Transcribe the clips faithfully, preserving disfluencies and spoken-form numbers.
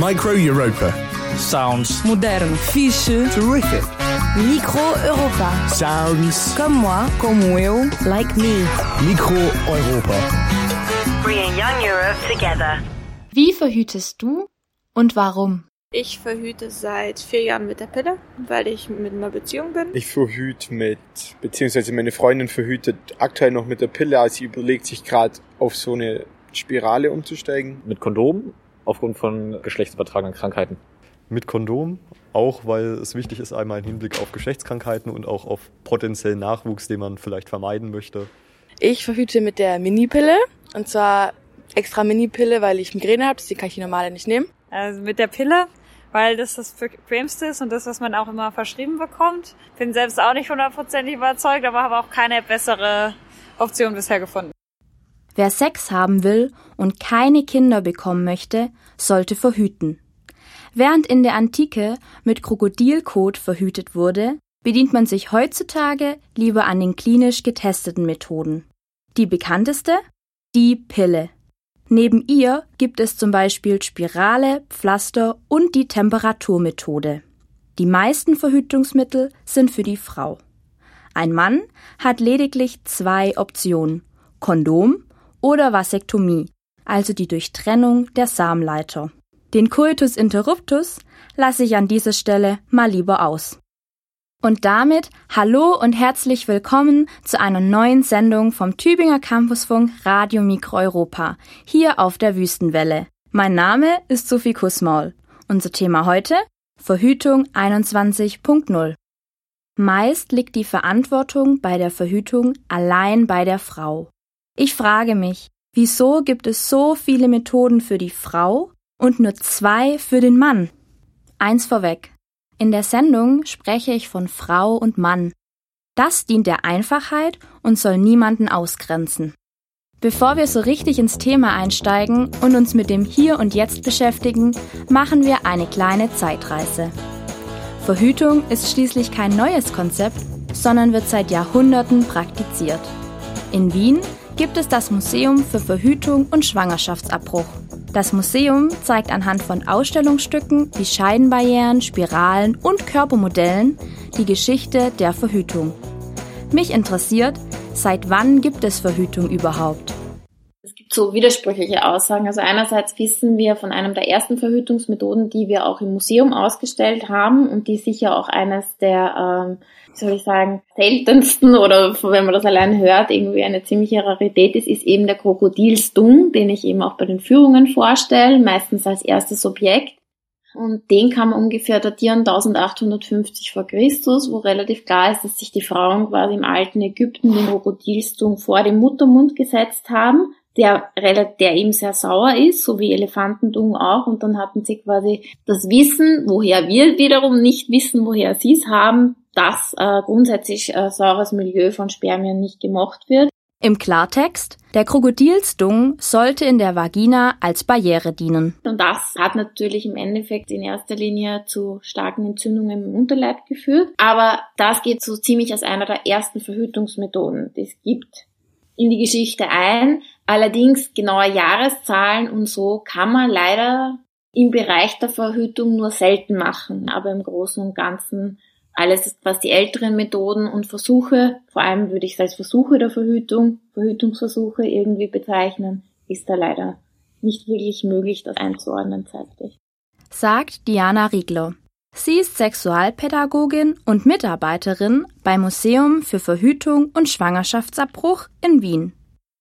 Micro Europa. Sounds Modern. Fiche. Terrific. Micro Europa. Sounds. Comme moi. Como eu. Like me. Micro Europa. Bringing young Europe together. Wie verhütest du und warum? Ich verhüte seit vier Jahren mit der Pille, weil ich mit einer Beziehung bin. Ich verhüte mit, beziehungsweise meine Freundin verhütet aktuell noch mit der Pille, also sie überlegt sich gerade auf so eine Spirale umzusteigen. Mit Kondom, aufgrund von geschlechtsübertragenen Krankheiten. Mit Kondom, auch weil es wichtig ist, einmal im Hinblick auf Geschlechtskrankheiten und auch auf potenziellen Nachwuchs, den man vielleicht vermeiden möchte. Ich verhüte mit der Minipille, und zwar extra Minipille, weil ich Migräne habe, die kann ich die normale nicht nehmen. Also mit der Pille, weil das das bequemste ist und das, was man auch immer verschrieben bekommt. Bin selbst auch nicht hundertprozentig überzeugt, aber habe auch keine bessere Option bisher gefunden. Wer Sex haben will und keine Kinder bekommen möchte, sollte verhüten. Während in der Antike mit Krokodilkot verhütet wurde, bedient man sich heutzutage lieber an den klinisch getesteten Methoden. Die bekannteste? Die Pille. Neben ihr gibt es zum Beispiel Spirale, Pflaster und die Temperaturmethode. Die meisten Verhütungsmittel sind für die Frau. Ein Mann hat lediglich zwei Optionen: Kondom oder Vasektomie, also die Durchtrennung der Samenleiter. Den Coitus interruptus lasse ich an dieser Stelle mal lieber aus. Und damit hallo und herzlich willkommen zu einer neuen Sendung vom Tübinger Campusfunk Radio Micro Europa, hier auf der Wüstenwelle. Mein Name ist Sophie Kussmaul. Unser Thema heute: Verhütung einundzwanzig Punkt null. Meist liegt die Verantwortung bei der Verhütung allein bei der Frau. Ich frage mich, wieso gibt es so viele Methoden für die Frau und nur zwei für den Mann? Eins vorweg. In der Sendung spreche ich von Frau und Mann. Das dient der Einfachheit und soll niemanden ausgrenzen. Bevor wir so richtig ins Thema einsteigen und uns mit dem Hier und Jetzt beschäftigen, machen wir eine kleine Zeitreise. Verhütung ist schließlich kein neues Konzept, sondern wird seit Jahrhunderten praktiziert. In Wien gibt es das Museum für Verhütung und Schwangerschaftsabbruch. Das Museum zeigt anhand von Ausstellungsstücken wie Scheidenbarrieren, Spiralen und Körpermodellen die Geschichte der Verhütung. Mich interessiert, seit wann gibt es Verhütung überhaupt? Es gibt so widersprüchliche Aussagen. Also einerseits wissen wir von einem der ersten Verhütungsmethoden, die wir auch im Museum ausgestellt haben und die sicher auch eines der, ähm, wie soll ich sagen, seltensten oder wenn man das allein hört, irgendwie eine ziemliche Rarität ist, ist eben der Krokodilstung, den ich eben auch bei den Führungen vorstelle, meistens als erstes Objekt. Und den kann man ungefähr datieren eintausendachthundertfünfzig vor Christus, wo relativ klar ist, dass sich die Frauen quasi im alten Ägypten den Krokodilstung vor dem Muttermund gesetzt haben, der, der eben sehr sauer ist, so wie Elefantendung auch. Und dann hatten sie quasi das Wissen, woher wir wiederum nicht wissen, woher sie es haben, dass äh, grundsätzlich äh, saures Milieu von Spermien nicht gemocht wird. Im Klartext: Der Krokodilstung sollte in der Vagina als Barriere dienen. Und das hat natürlich im Endeffekt in erster Linie zu starken Entzündungen im Unterleib geführt. Aber das geht so ziemlich als einer der ersten Verhütungsmethoden, die es gibt, in die Geschichte ein. Allerdings genaue Jahreszahlen und so kann man leider im Bereich der Verhütung nur selten machen. Aber im Großen und Ganzen alles, was die älteren Methoden und Versuche, vor allem würde ich es als Versuche der Verhütung, Verhütungsversuche irgendwie bezeichnen, ist da leider nicht wirklich möglich, das einzuordnen zeitlich. Sagt Diana Riegler. Sie ist Sexualpädagogin und Mitarbeiterin beim Museum für Verhütung und Schwangerschaftsabbruch in Wien.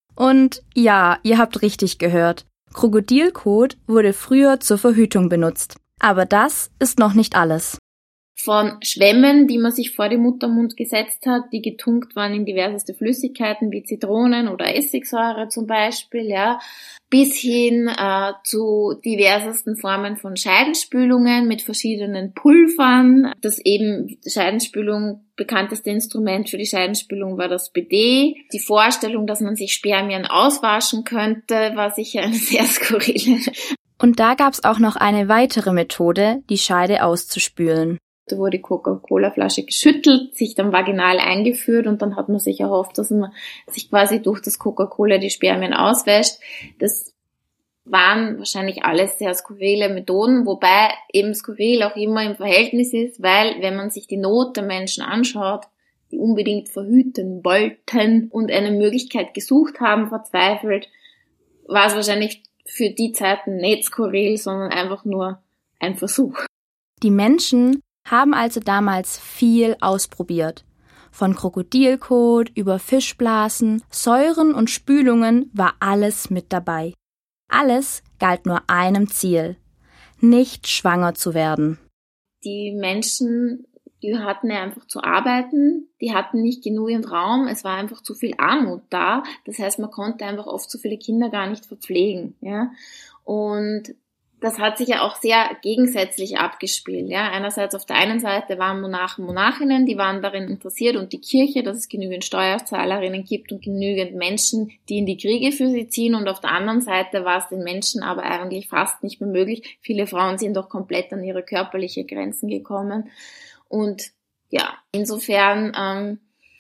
Und ja, ihr habt richtig gehört, Krokodilkot wurde früher zur Verhütung benutzt. Aber das ist noch nicht alles. Von Schwämmen, die man sich vor den Muttermund gesetzt hat, die getunkt waren in diverseste Flüssigkeiten wie Zitronen oder Essigsäure zum Beispiel, ja, bis hin äh, zu diversesten Formen von Scheidenspülungen mit verschiedenen Pulvern. Das eben Scheidenspülung, bekannteste Instrument für die Scheidenspülung war das Bidet. Die Vorstellung, dass man sich Spermien auswaschen könnte, war sicher eine sehr skurrile. Und da gab's auch noch eine weitere Methode, die Scheide auszuspülen. Da wurde die Coca-Cola-Flasche geschüttelt, sich dann vaginal eingeführt und dann hat man sich erhofft, dass man sich quasi durch das Coca-Cola die Spermien auswäscht. Das waren wahrscheinlich alles sehr skurrile Methoden, wobei eben skurril auch immer im Verhältnis ist, weil wenn man sich die Not der Menschen anschaut, die unbedingt verhüten wollten und eine Möglichkeit gesucht haben, verzweifelt, war es wahrscheinlich für die Zeiten nicht skurril, sondern einfach nur ein Versuch. Die Menschen haben also damals viel ausprobiert. Von Krokodilkot über Fischblasen, Säuren und Spülungen war alles mit dabei. Alles galt nur einem Ziel: nicht schwanger zu werden. Die Menschen, die hatten ja einfach zu arbeiten, die hatten nicht genügend Raum, es war einfach zu viel Armut da. Das heißt, man konnte einfach oft so viele Kinder gar nicht verpflegen. Ja? Und das hat sich ja auch sehr gegensätzlich abgespielt. Ja, einerseits auf der einen Seite waren Monarchen, Monarchinnen, die waren darin interessiert, und die Kirche, dass es genügend Steuerzahlerinnen gibt und genügend Menschen, die in die Kriege für sie ziehen. Und auf der anderen Seite war es den Menschen aber eigentlich fast nicht mehr möglich. Viele Frauen sind doch komplett an ihre körperliche Grenzen gekommen. Und ja, insofern ähm,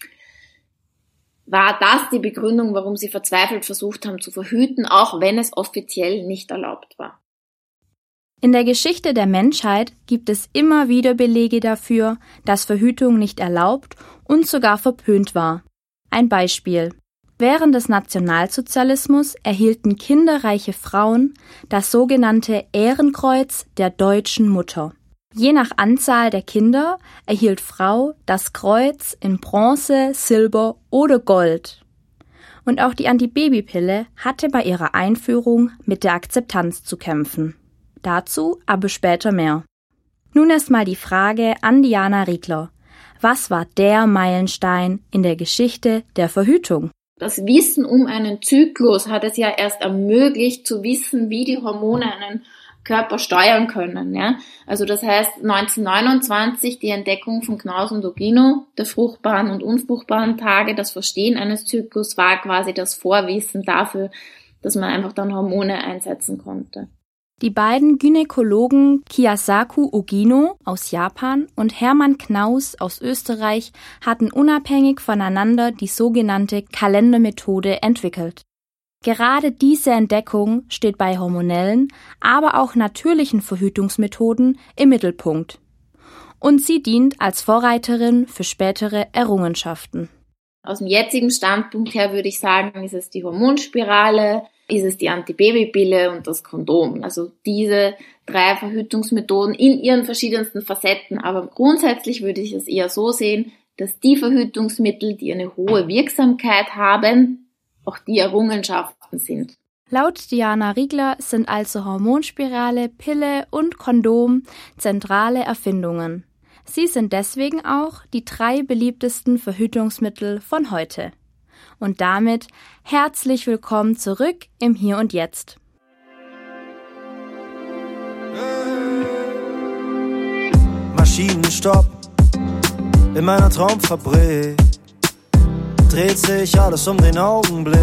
war das die Begründung, warum sie verzweifelt versucht haben zu verhüten, auch wenn es offiziell nicht erlaubt war. In der Geschichte der Menschheit gibt es immer wieder Belege dafür, dass Verhütung nicht erlaubt und sogar verpönt war. Ein Beispiel: Während des Nationalsozialismus erhielten kinderreiche Frauen das sogenannte Ehrenkreuz der deutschen Mutter. Je nach Anzahl der Kinder erhielt Frau das Kreuz in Bronze, Silber oder Gold. Und auch die Antibabypille hatte bei ihrer Einführung mit der Akzeptanz zu kämpfen. Dazu aber später mehr. Nun erstmal die Frage an Diana Riegler. Was war der Meilenstein in der Geschichte der Verhütung? Das Wissen um einen Zyklus hat es ja erst ermöglicht, zu wissen, wie die Hormone einen Körper steuern können. Ja? Also das heißt neunzehnhundertneunundzwanzig die Entdeckung von Knaus und Ogino, der fruchtbaren und unfruchtbaren Tage, das Verstehen eines Zyklus war quasi das Vorwissen dafür, dass man einfach dann Hormone einsetzen konnte. Die beiden Gynäkologen Kiyosaku Ogino aus Japan und Hermann Knaus aus Österreich hatten unabhängig voneinander die sogenannte Kalendermethode entwickelt. Gerade diese Entdeckung steht bei hormonellen, aber auch natürlichen Verhütungsmethoden im Mittelpunkt. Und sie dient als Vorreiterin für spätere Errungenschaften. Aus dem jetzigen Standpunkt her würde ich sagen, ist es die Hormonspirale, ist es die Antibabypille und das Kondom. Also diese drei Verhütungsmethoden in ihren verschiedensten Facetten. Aber grundsätzlich würde ich es eher so sehen, dass die Verhütungsmittel, die eine hohe Wirksamkeit haben, auch die Errungenschaften sind. Laut Diana Riegler sind also Hormonspirale, Pille und Kondom zentrale Erfindungen. Sie sind deswegen auch die drei beliebtesten Verhütungsmittel von heute. Und damit herzlich willkommen zurück im Hier und Jetzt. Maschinenstopp in meiner Traumfabrik, dreht sich alles um den Augenblick.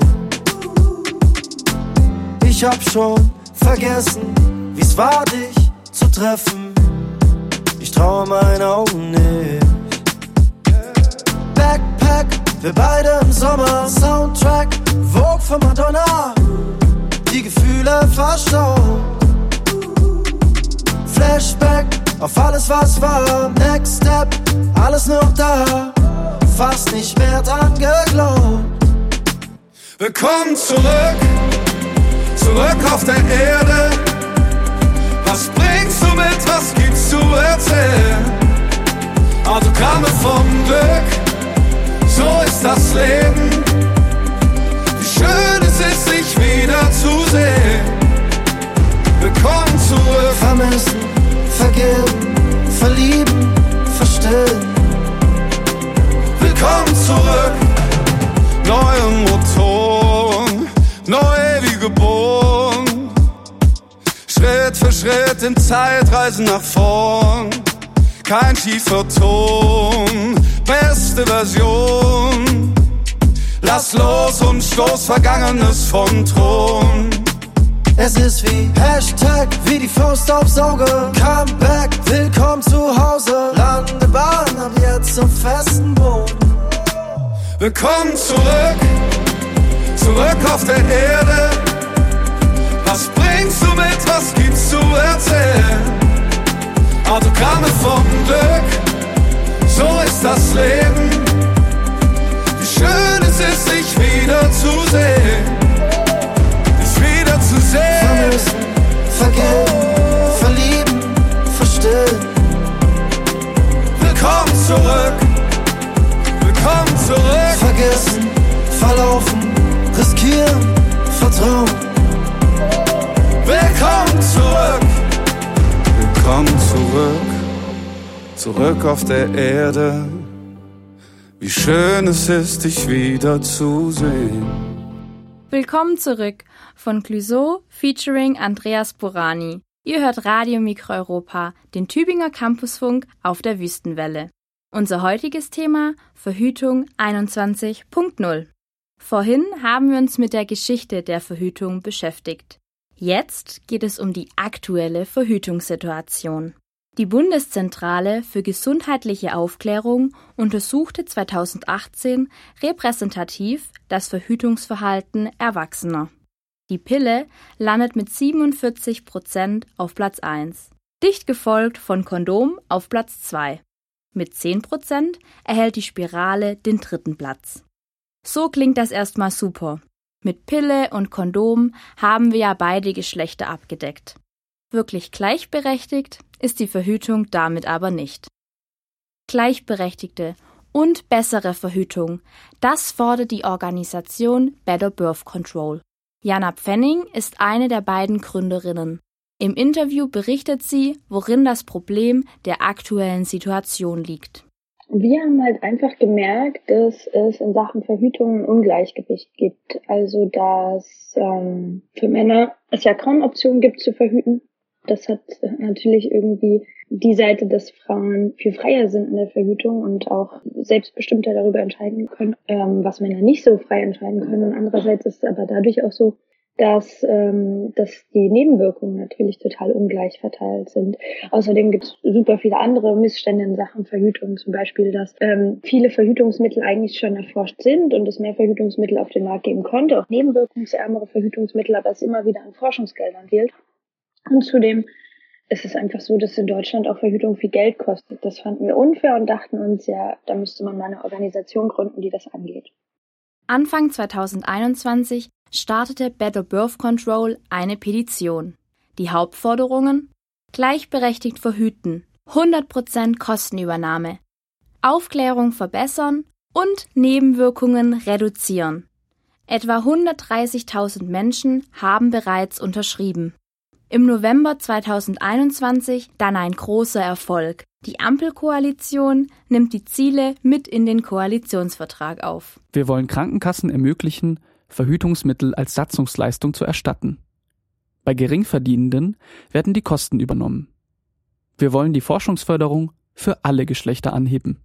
Ich hab schon vergessen, wie's war, dich zu treffen. Ich traue meinen Augen nicht. Backpack, wir beide im Sommer. Soundtrack, Vogue von Madonna. Die Gefühle verstaubt. Flashback auf alles, was war. Next Step, alles noch da. Fast nicht mehr dran geglaubt. Willkommen zurück, zurück auf der Erde. Was bringst du mit, was gibt's zu erzählen? Autogramme vom Glück, so ist das Leben. Wie schön es ist, dich wieder zu sehen. Willkommen zurück. Vermissen, vergeben, verlieben, verstehen. Willkommen zurück. Neue Motoren, neu wie geboren. Schritt für Schritt in Zeitreisen nach vorn. Kein schiefer Ton, beste Version. Lass los und stoß Vergangenes vom Thron. Es ist wie Hashtag, wie die Faust aufs Auge. Comeback, willkommen zu Hause. Landebahn, ab jetzt zum festen Boden. Willkommen zurück, zurück auf der Erde. Was Traum. Willkommen zurück, willkommen zurück, zurück auf der Erde. Wie schön es ist, dich wiederzusehen. Willkommen zurück von Clouseau featuring Andreas Borani. Ihr hört Radio Mikro-Europa, den Tübinger Campusfunk auf der Wüstenwelle. Unser heutiges Thema: Verhütung einundzwanzig Punkt null. Vorhin haben wir uns mit der Geschichte der Verhütung beschäftigt. Jetzt geht es um die aktuelle Verhütungssituation. Die Bundeszentrale für gesundheitliche Aufklärung untersuchte zweitausendachtzehn repräsentativ das Verhütungsverhalten Erwachsener. Die Pille landet mit siebenundvierzig Prozent auf Platz eins, dicht gefolgt von Kondom auf Platz zwei. Mit zehn Prozent erhält die Spirale den dritten Platz. So klingt das erstmal super. Mit Pille und Kondom haben wir ja beide Geschlechter abgedeckt. Wirklich gleichberechtigt ist die Verhütung damit aber nicht. Gleichberechtigte und bessere Verhütung, das fordert die Organisation Better Birth Control. Jana Pfenning ist eine der beiden Gründerinnen. Im Interview berichtet sie, worin das Problem der aktuellen Situation liegt. Wir haben halt einfach gemerkt, dass es in Sachen Verhütung ein Ungleichgewicht gibt. Also, dass ähm, für Männer es ja kaum Optionen gibt zu verhüten. Das hat natürlich irgendwie die Seite, dass Frauen viel freier sind in der Verhütung und auch selbstbestimmter darüber entscheiden können, ähm, was Männer nicht so frei entscheiden können. Und andererseits ist es aber dadurch auch so, dass ähm, dass die Nebenwirkungen natürlich total ungleich verteilt sind. Außerdem gibt es super viele andere Missstände in Sachen Verhütung, zum Beispiel, dass ähm, viele Verhütungsmittel eigentlich schon erforscht sind und es mehr Verhütungsmittel auf den Markt geben könnte, auch nebenwirkungsärmere Verhütungsmittel, aber es immer wieder an Forschungsgeldern fehlt. Und zudem ist es einfach so, dass in Deutschland auch Verhütung viel Geld kostet. Das fanden wir unfair und dachten uns, ja, da müsste man mal eine Organisation gründen, die das angeht. Anfang zweitausendeinundzwanzig startete Better Birth Control eine Petition. Die Hauptforderungen: gleichberechtigt verhüten, hundert Prozent Kostenübernahme, Aufklärung verbessern und Nebenwirkungen reduzieren. Etwa hundertdreißigtausend Menschen haben bereits unterschrieben. Im November zweitausendeinundzwanzig dann ein großer Erfolg. Die Ampelkoalition nimmt die Ziele mit in den Koalitionsvertrag auf. Wir wollen Krankenkassen ermöglichen, Verhütungsmittel als Satzungsleistung zu erstatten. Bei Geringverdienenden werden die Kosten übernommen. Wir wollen die Forschungsförderung für alle Geschlechter anheben.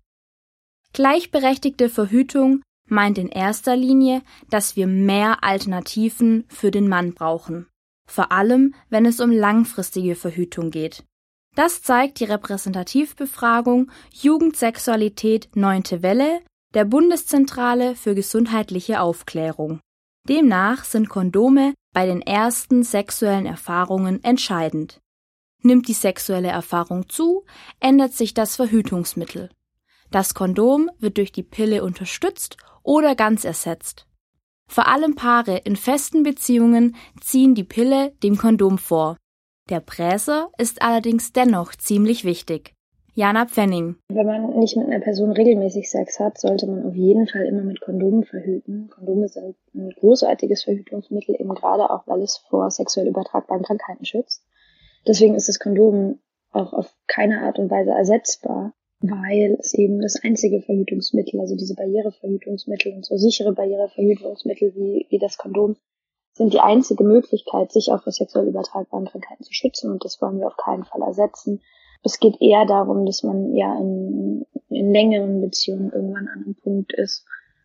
Gleichberechtigte Verhütung meint in erster Linie, dass wir mehr Alternativen für den Mann brauchen. Vor allem, wenn es um langfristige Verhütung geht. Das zeigt die Repräsentativbefragung Jugendsexualität neunte Welle der Bundeszentrale für gesundheitliche Aufklärung. Demnach sind Kondome bei den ersten sexuellen Erfahrungen entscheidend. Nimmt die sexuelle Erfahrung zu, ändert sich das Verhütungsmittel. Das Kondom wird durch die Pille unterstützt oder ganz ersetzt. Vor allem Paare in festen Beziehungen ziehen die Pille dem Kondom vor. Der Bräser ist allerdings dennoch ziemlich wichtig. Jana Pfenning. Wenn man nicht mit einer Person regelmäßig Sex hat, sollte man auf jeden Fall immer mit Kondomen verhüten. Kondome sind ein großartiges Verhütungsmittel, eben gerade auch, weil es vor sexuell übertragbaren Krankheiten schützt. Deswegen ist das Kondom auch auf keine Art und Weise ersetzbar, weil es eben das einzige Verhütungsmittel, also diese Barriereverhütungsmittel und so sichere Barriereverhütungsmittel wie, wie das Kondom, sind die einzige Möglichkeit, sich auch vor sexuell übertragbaren Krankheiten zu schützen, und das wollen wir auf keinen Fall ersetzen. Es geht eher darum, dass man ja in, in längeren Beziehungen irgendwann an einem Punkt ist,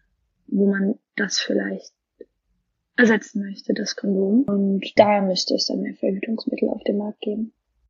wo man das vielleicht ersetzen möchte, das Kondom. Und da müsste es dann mehr Verhütungsmittel auf dem Markt geben.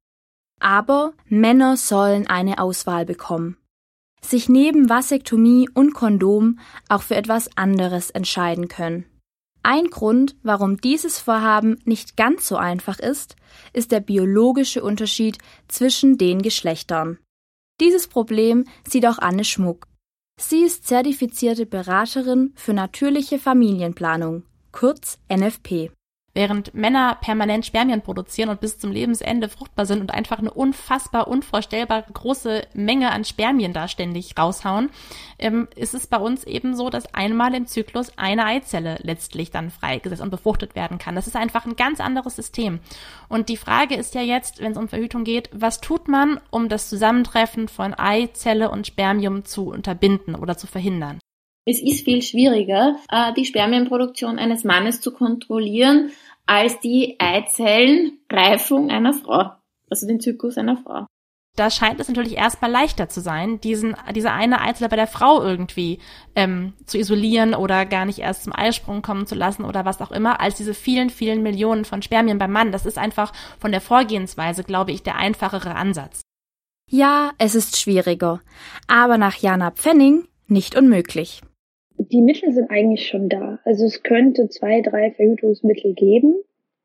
Aber Männer sollen eine Auswahl bekommen. Sich neben Vasektomie und Kondom auch für etwas anderes entscheiden können. Ein Grund, warum dieses Vorhaben nicht ganz so einfach ist, ist der biologische Unterschied zwischen den Geschlechtern. Dieses Problem sieht auch Anne Schmuck. Sie ist zertifizierte Beraterin für natürliche Familienplanung, kurz N F P. Während Männer permanent Spermien produzieren und bis zum Lebensende fruchtbar sind und einfach eine unfassbar, unvorstellbar große Menge an Spermien da ständig raushauen, ähm, ist es bei uns eben so, dass einmal im Zyklus eine Eizelle letztlich dann freigesetzt und befruchtet werden kann. Das ist einfach ein ganz anderes System. Und die Frage ist ja jetzt, wenn es um Verhütung geht, was tut man, um das Zusammentreffen von Eizelle und Spermium zu unterbinden oder zu verhindern? Es ist viel schwieriger, die Spermienproduktion eines Mannes zu kontrollieren, als die Eizellenreifung einer Frau, also den Zyklus einer Frau. Da scheint es natürlich erstmal leichter zu sein, diesen, diese eine Eizelle bei der Frau irgendwie ähm, zu isolieren oder gar nicht erst zum Eisprung kommen zu lassen oder was auch immer, als diese vielen, vielen Millionen von Spermien beim Mann. Das ist einfach von der Vorgehensweise, glaube ich, der einfachere Ansatz. Ja, es ist schwieriger, aber nach Jana Pfenning nicht unmöglich. Die Mittel sind eigentlich schon da. Also es könnte zwei, drei Verhütungsmittel geben,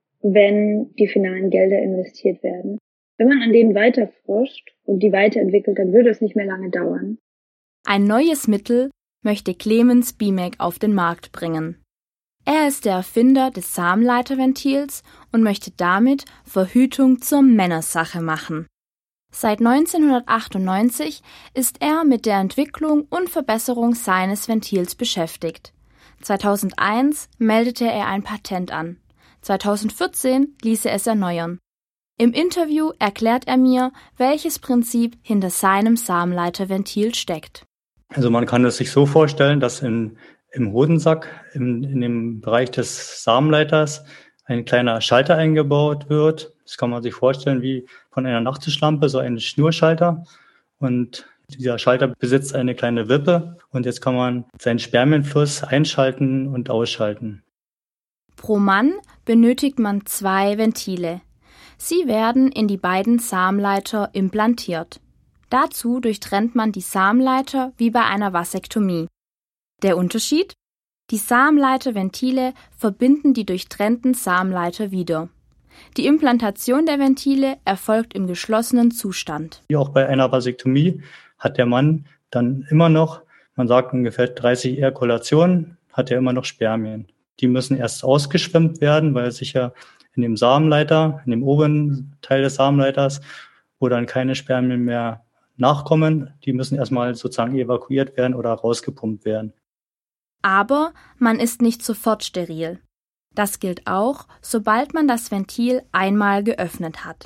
wenn die finalen Gelder investiert werden. Wenn man an denen weiter forscht und die weiterentwickelt, dann würde es nicht mehr lange dauern. Ein neues Mittel möchte Clemens Bimek auf den Markt bringen. Er ist der Erfinder des Samenleiterventils und möchte damit Verhütung zur Männersache machen. Seit neunzehnhundertachtundneunzig ist er mit der Entwicklung und Verbesserung seines Ventils beschäftigt. zweitausendeins meldete er ein Patent an. zweitausendvierzehn ließ er es erneuern. Im Interview erklärt er mir, welches Prinzip hinter seinem Samenleiterventil steckt. Also man kann es sich so vorstellen, dass in, im Hodensack, in, in dem Bereich des Samenleiters, ein kleiner Schalter eingebaut wird. Das kann man sich vorstellen wie von einer Nachttischlampe, so ein Schnurschalter. Und dieser Schalter besitzt eine kleine Wippe. Und jetzt kann man seinen Spermienfluss einschalten und ausschalten. Pro Mann benötigt man zwei Ventile. Sie werden in die beiden Samenleiter implantiert. Dazu durchtrennt man die Samenleiter wie bei einer Vasektomie. Der Unterschied? Die Samenleiterventile verbinden die durchtrennten Samenleiter wieder. Die Implantation der Ventile erfolgt im geschlossenen Zustand. Wie auch bei einer Vasektomie hat der Mann dann immer noch, man sagt ungefähr dreißig Ejakulationen, hat er immer noch Spermien. Die müssen erst ausgeschwemmt werden, weil sich ja in dem Samenleiter, in dem oberen Teil des Samenleiters, wo dann keine Spermien mehr nachkommen, die müssen erstmal sozusagen evakuiert werden oder rausgepumpt werden. Aber man ist nicht sofort steril. Das gilt auch, sobald man das Ventil einmal geöffnet hat.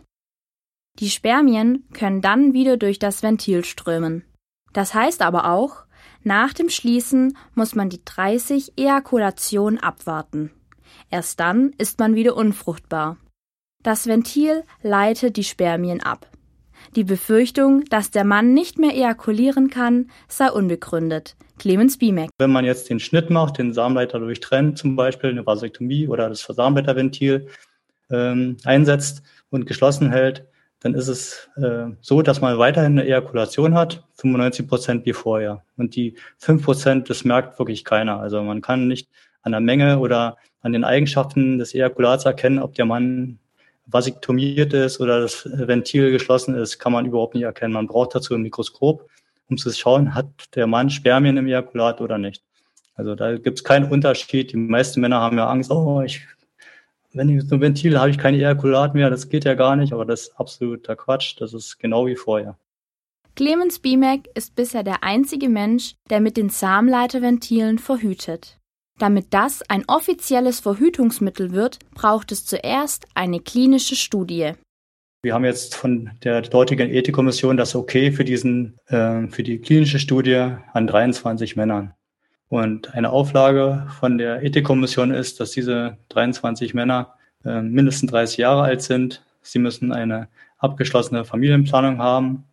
Die Spermien können dann wieder durch das Ventil strömen. Das heißt aber auch, nach dem Schließen muss man die dreißig Ejakulationen abwarten. Erst dann ist man wieder unfruchtbar. Das Ventil leitet die Spermien ab. Die Befürchtung, dass der Mann nicht mehr ejakulieren kann, sei unbegründet. Clemens Bimek. Wenn man jetzt den Schnitt macht, den Samenleiter durchtrennt, zum Beispiel eine Vasektomie oder das Samenleiterventil ähm, einsetzt und geschlossen hält, dann ist es äh, so, dass man weiterhin eine Ejakulation hat, fünfundneunzig Prozent wie vorher. Und die fünf Prozent, das merkt wirklich keiner. Also man kann nicht an der Menge oder an den Eigenschaften des Ejakulats erkennen, ob der Mann vasektomiert ist oder das Ventil geschlossen ist, kann man überhaupt nicht erkennen. Man braucht dazu ein Mikroskop, um zu schauen, hat der Mann Spermien im Ejakulat oder nicht. Also da gibt es keinen Unterschied. Die meisten Männer haben ja Angst, oh, ich, wenn ich so ein Ventil habe ich kein Ejakulat mehr, das geht ja gar nicht, aber das ist absoluter Quatsch, das ist genau wie vorher. Clemens Bimek ist bisher der einzige Mensch, der mit den Samenleiterventilen verhütet. Damit das ein offizielles Verhütungsmittel wird, braucht es zuerst eine klinische Studie. Wir haben jetzt von der dortigen Ethikkommission das Okay für diesen, äh, für die klinische Studie an dreiundzwanzig Männern. Und eine Auflage von der Ethikkommission ist, dass diese dreiundzwanzig Männer äh, mindestens dreißig Jahre alt sind. Sie müssen eine abgeschlossene Familienplanung haben,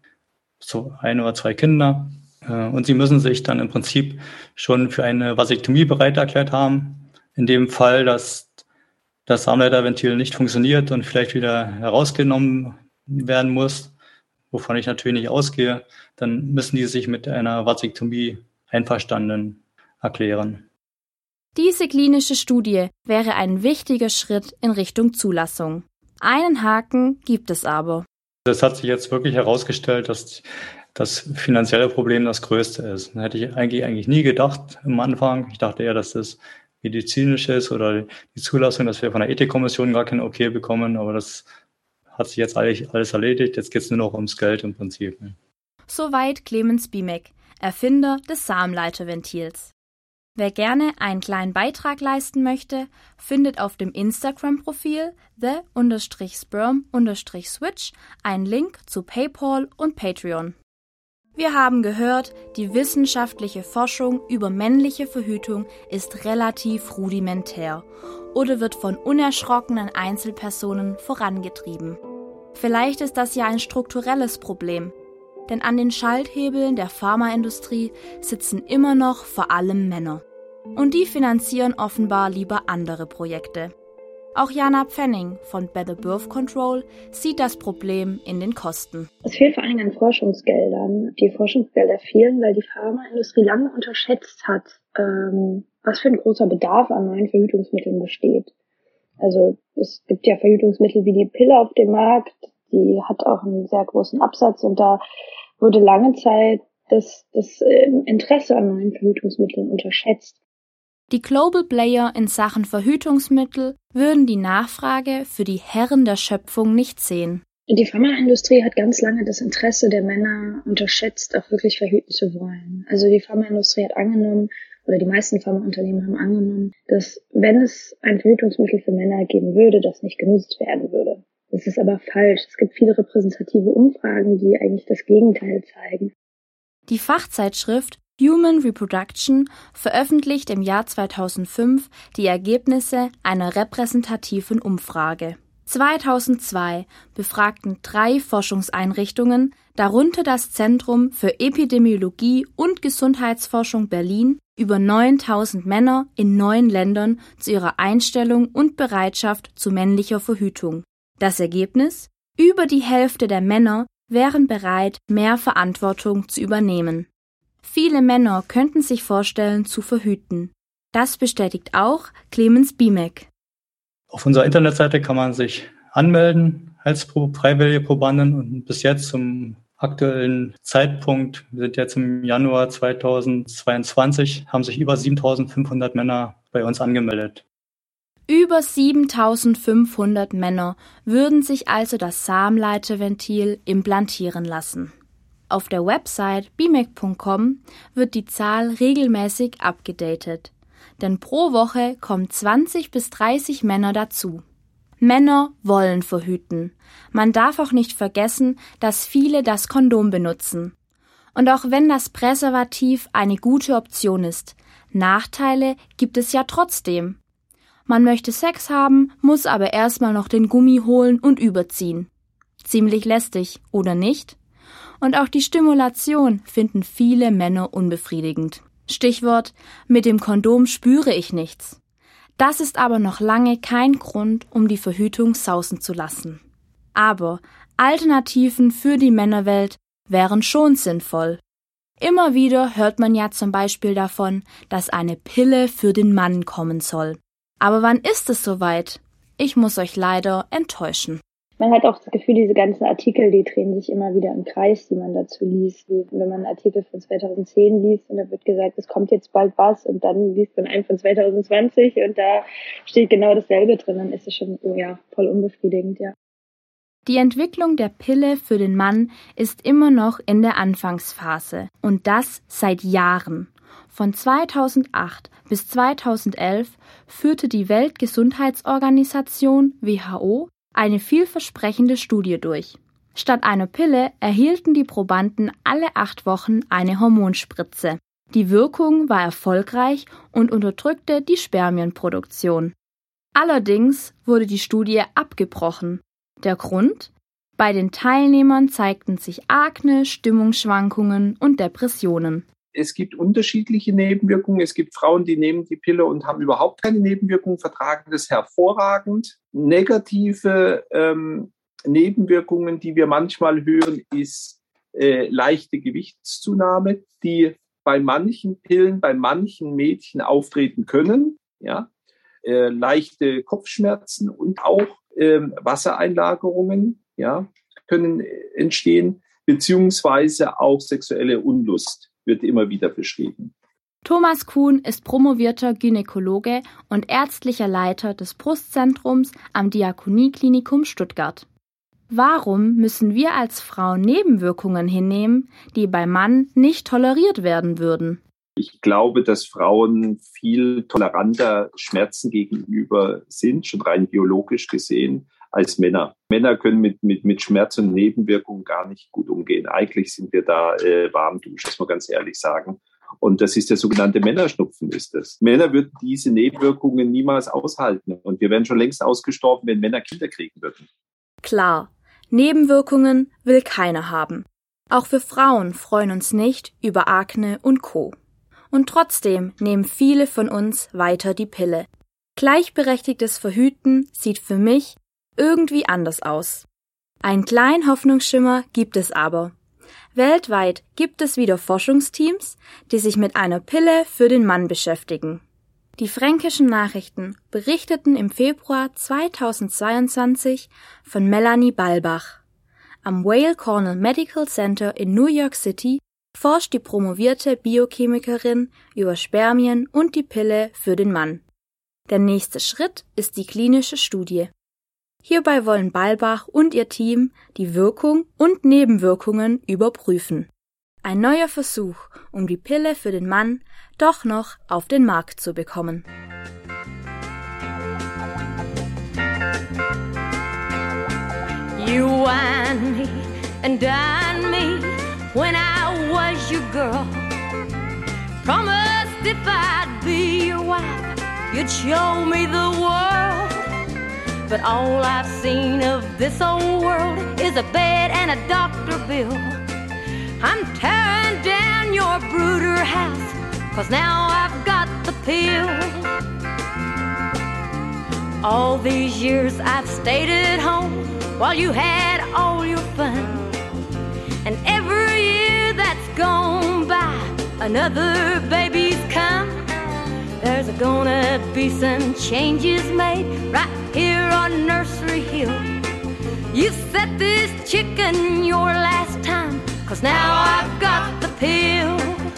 so ein oder zwei Kinder. Und sie müssen sich dann im Prinzip schon für eine Vasektomie bereit erklärt haben. In dem Fall, dass das Samenleiterventil nicht funktioniert und vielleicht wieder herausgenommen werden muss, wovon ich natürlich nicht ausgehe, dann müssen die sich mit einer Vasektomie einverstanden erklären. Diese klinische Studie wäre ein wichtiger Schritt in Richtung Zulassung. Einen Haken gibt es aber. Es hat sich jetzt wirklich herausgestellt, dass das finanzielle Problem das größte ist. Das hätte ich eigentlich, eigentlich nie gedacht am Anfang. Ich dachte eher, dass das medizinisches oder die Zulassung, dass wir von der Ethikkommission gar kein Okay bekommen, aber das hat sich jetzt alles erledigt, jetzt geht es nur noch ums Geld im Prinzip. Soweit Clemens Biemek, Erfinder des Samenleiterventils. Wer gerne einen kleinen Beitrag leisten möchte, findet auf dem Instagram-Profil the-sperm-switch einen Link zu PayPal und Patreon. Wir haben gehört, die wissenschaftliche Forschung über männliche Verhütung ist relativ rudimentär oder wird von unerschrockenen Einzelpersonen vorangetrieben. Vielleicht ist das ja ein strukturelles Problem, denn an den Schalthebeln der Pharmaindustrie sitzen immer noch vor allem Männer. Und die finanzieren offenbar lieber andere Projekte. Auch Jana Pfenning von Better Birth Control sieht das Problem in den Kosten. Es fehlt vor allem an Forschungsgeldern. Die Forschungsgelder fehlen, weil die Pharmaindustrie lange unterschätzt hat, ähm, was für ein großer Bedarf an neuen Verhütungsmitteln besteht. Also es gibt ja Verhütungsmittel wie die Pille auf dem Markt, die hat auch einen sehr großen Absatz und da wurde lange Zeit das, das äh, Interesse an neuen Verhütungsmitteln unterschätzt. Die Global Player in Sachen Verhütungsmittel würden die Nachfrage für die Herren der Schöpfung nicht sehen. Die Pharmaindustrie hat ganz lange das Interesse der Männer unterschätzt, auch wirklich verhüten zu wollen. Also die Pharmaindustrie hat angenommen, oder die meisten Pharmaunternehmen haben angenommen, dass wenn es ein Verhütungsmittel für Männer geben würde, das nicht genutzt werden würde. Das ist aber falsch. Es gibt viele repräsentative Umfragen, die eigentlich das Gegenteil zeigen. Die Fachzeitschrift Human Reproduction veröffentlicht im Jahr zweitausendfünf die Ergebnisse einer repräsentativen Umfrage. zweitausendzwei befragten drei Forschungseinrichtungen, darunter das Zentrum für Epidemiologie und Gesundheitsforschung Berlin, über neuntausend Männer in neun Ländern zu ihrer Einstellung und Bereitschaft zu männlicher Verhütung. Das Ergebnis? Über die Hälfte der Männer wären bereit, mehr Verantwortung zu übernehmen. Viele Männer könnten sich vorstellen, zu verhüten. Das bestätigt auch Clemens Biemek. Auf unserer Internetseite kann man sich anmelden als freiwillige Probanden und bis jetzt zum aktuellen Zeitpunkt, wir sind jetzt im Januar zweitausendzweiundzwanzig, haben sich über siebentausendfünfhundert Männer bei uns angemeldet. Über siebentausendfünfhundert Männer würden sich also das Samenleiterventil implantieren lassen. Auf der Website biemek punkt com wird die Zahl regelmäßig abgedatet, denn pro Woche kommen zwanzig bis dreißig Männer dazu. Männer wollen verhüten. Man darf auch nicht vergessen, dass viele das Kondom benutzen. Und auch wenn das Präservativ eine gute Option ist, Nachteile gibt es ja trotzdem. Man möchte Sex haben, muss aber erstmal noch den Gummi holen und überziehen. Ziemlich lästig, oder nicht? Und auch die Stimulation finden viele Männer unbefriedigend. Stichwort, mit dem Kondom spüre ich nichts. Das ist aber noch lange kein Grund, um die Verhütung sausen zu lassen. Aber Alternativen für die Männerwelt wären schon sinnvoll. Immer wieder hört man ja zum Beispiel davon, dass eine Pille für den Mann kommen soll. Aber wann ist es soweit? Ich muss euch leider enttäuschen. Man hat auch das Gefühl, diese ganzen Artikel, die drehen sich immer wieder im Kreis, die man dazu liest. Wie wenn man einen Artikel von zweitausendzehn liest und da wird gesagt, es kommt jetzt bald was und dann liest man einen von zweitausendzwanzig und da steht genau dasselbe drin, dann ist es schon ja, voll unbefriedigend, ja. Die Entwicklung der Pille für den Mann ist immer noch in der Anfangsphase und das seit Jahren. Von zweitausendacht bis zweitausendelf führte die Weltgesundheitsorganisation W H O eine vielversprechende Studie durch. Statt einer Pille erhielten die Probanden alle acht Wochen eine Hormonspritze. Die Wirkung war erfolgreich und unterdrückte die Spermienproduktion. Allerdings wurde die Studie abgebrochen. Der Grund? Bei den Teilnehmern zeigten sich Akne, Stimmungsschwankungen und Depressionen. Es gibt unterschiedliche Nebenwirkungen. Es gibt Frauen, die nehmen die Pille und haben überhaupt keine Nebenwirkungen, vertragen das hervorragend. Negative ähm, Nebenwirkungen, die wir manchmal hören, ist äh, leichte Gewichtszunahme, die bei manchen Pillen, bei manchen Mädchen auftreten können. Ja? Äh, leichte Kopfschmerzen und auch äh, Wassereinlagerungen ja, können entstehen, beziehungsweise auch sexuelle Unlust wird immer wieder beschrieben. Thomas Kuhn ist promovierter Gynäkologe und ärztlicher Leiter des Brustzentrums am Diakonieklinikum Stuttgart. Warum müssen wir als Frauen Nebenwirkungen hinnehmen, die beim Mann nicht toleriert werden würden? Ich glaube, dass Frauen viel toleranter Schmerzen gegenüber sind, schon rein biologisch gesehen, als Männer. Männer können mit, mit, mit Schmerz und Nebenwirkungen gar nicht gut umgehen. Eigentlich sind wir da äh, Warmdusch, das muss man ganz ehrlich sagen. Und das ist der sogenannte Männerschnupfen, ist das. Männer würden diese Nebenwirkungen niemals aushalten. Und wir wären schon längst ausgestorben, wenn Männer Kinder kriegen würden. Klar, Nebenwirkungen will keiner haben. Auch wir Frauen freuen uns nicht über Akne und Co. Und trotzdem nehmen viele von uns weiter die Pille. Gleichberechtigtes Verhüten sieht für mich irgendwie anders aus. Einen kleinen Hoffnungsschimmer gibt es aber. Weltweit gibt es wieder Forschungsteams, die sich mit einer Pille für den Mann beschäftigen. Die Fränkischen Nachrichten berichteten im Februar zweitausendzweiundzwanzig von Melanie Balbach. Am Weill Cornell Medical Center in New York City forscht die promovierte Biochemikerin über Spermien und die Pille für den Mann. Der nächste Schritt ist die klinische Studie. Hierbei wollen Balbach und ihr Team die Wirkung und Nebenwirkungen überprüfen. Ein neuer Versuch, um die Pille für den Mann doch noch auf den Markt zu bekommen. You wine me and dine me when I was your girl. Promised if I'd be your wife, you'd show me the world. But all I've seen of this old world is a bed and a doctor bill. I'm tearing down your brooder house, 'cause now I've got the pill. All these years I've stayed at home while you had all your fun. And every year that's gone by, another baby's come. There's gonna be some changes made right here on Nursery Hill. You set this chicken your last time, 'cause now I've got the pill.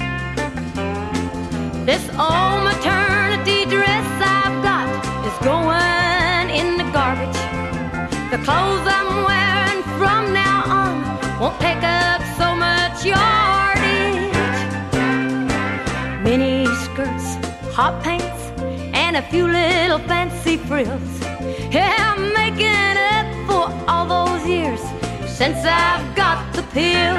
This old maternity dress I've got is going in the garbage. The clothes I'm wearing from now on won't take up so much yardage. Mini skirts, hot pants, and a few little fancy frills. Yeah, I'm making up for all those years since I've got the pill.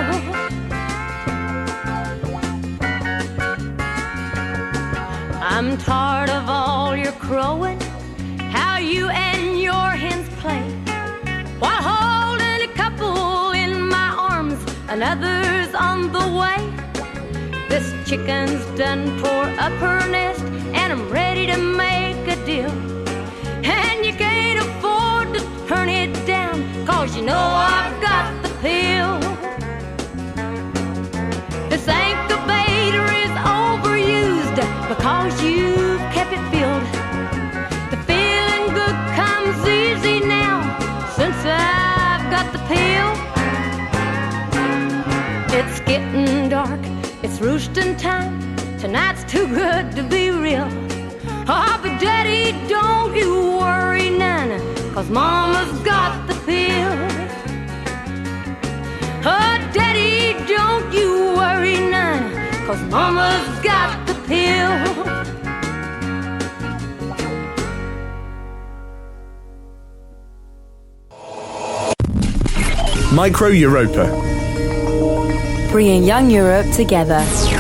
I'm tired of all your crowing, how you and your hens play, while holding a couple in my arms, another's on the way. This chicken's done tore up her nest, and I'm ready to make a deal. And you can't afford to turn it down, 'cause you know I've got the pill. This incubator is overused because you've kept it filled. The feeling good comes easy now since I've got the pill. It's getting dark, it's roosting time. Tonight's too good to be real. Oh, but Daddy, don't you worry none, 'cause Mama's got the pill. Oh, Daddy, don't you worry none, 'cause Mama's got the pill. Micro Europa. Bringing young Europe together.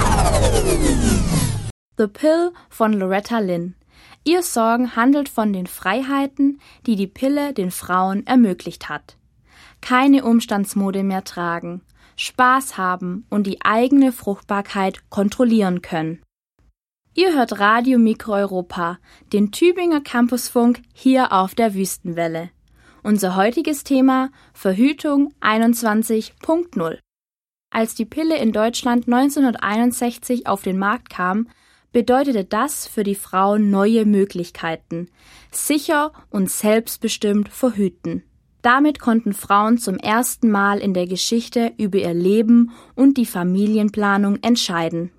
The Pill von Loretta Lynn. Ihr Song handelt von den Freiheiten, die die Pille den Frauen ermöglicht hat. Keine Umstandsmode mehr tragen, Spaß haben und die eigene Fruchtbarkeit kontrollieren können. Ihr hört Radio Mikro Europa, den Tübinger Campusfunk hier auf der Wüstenwelle. Unser heutiges Thema: Verhütung einundzwanzig Punkt null. Als die Pille in Deutschland neunzehnhunderteinundsechzig auf den Markt kam, bedeutete das für die Frauen neue Möglichkeiten, sicher und selbstbestimmt verhüten. Damit konnten Frauen zum ersten Mal in der Geschichte über ihr Leben und die Familienplanung entscheiden.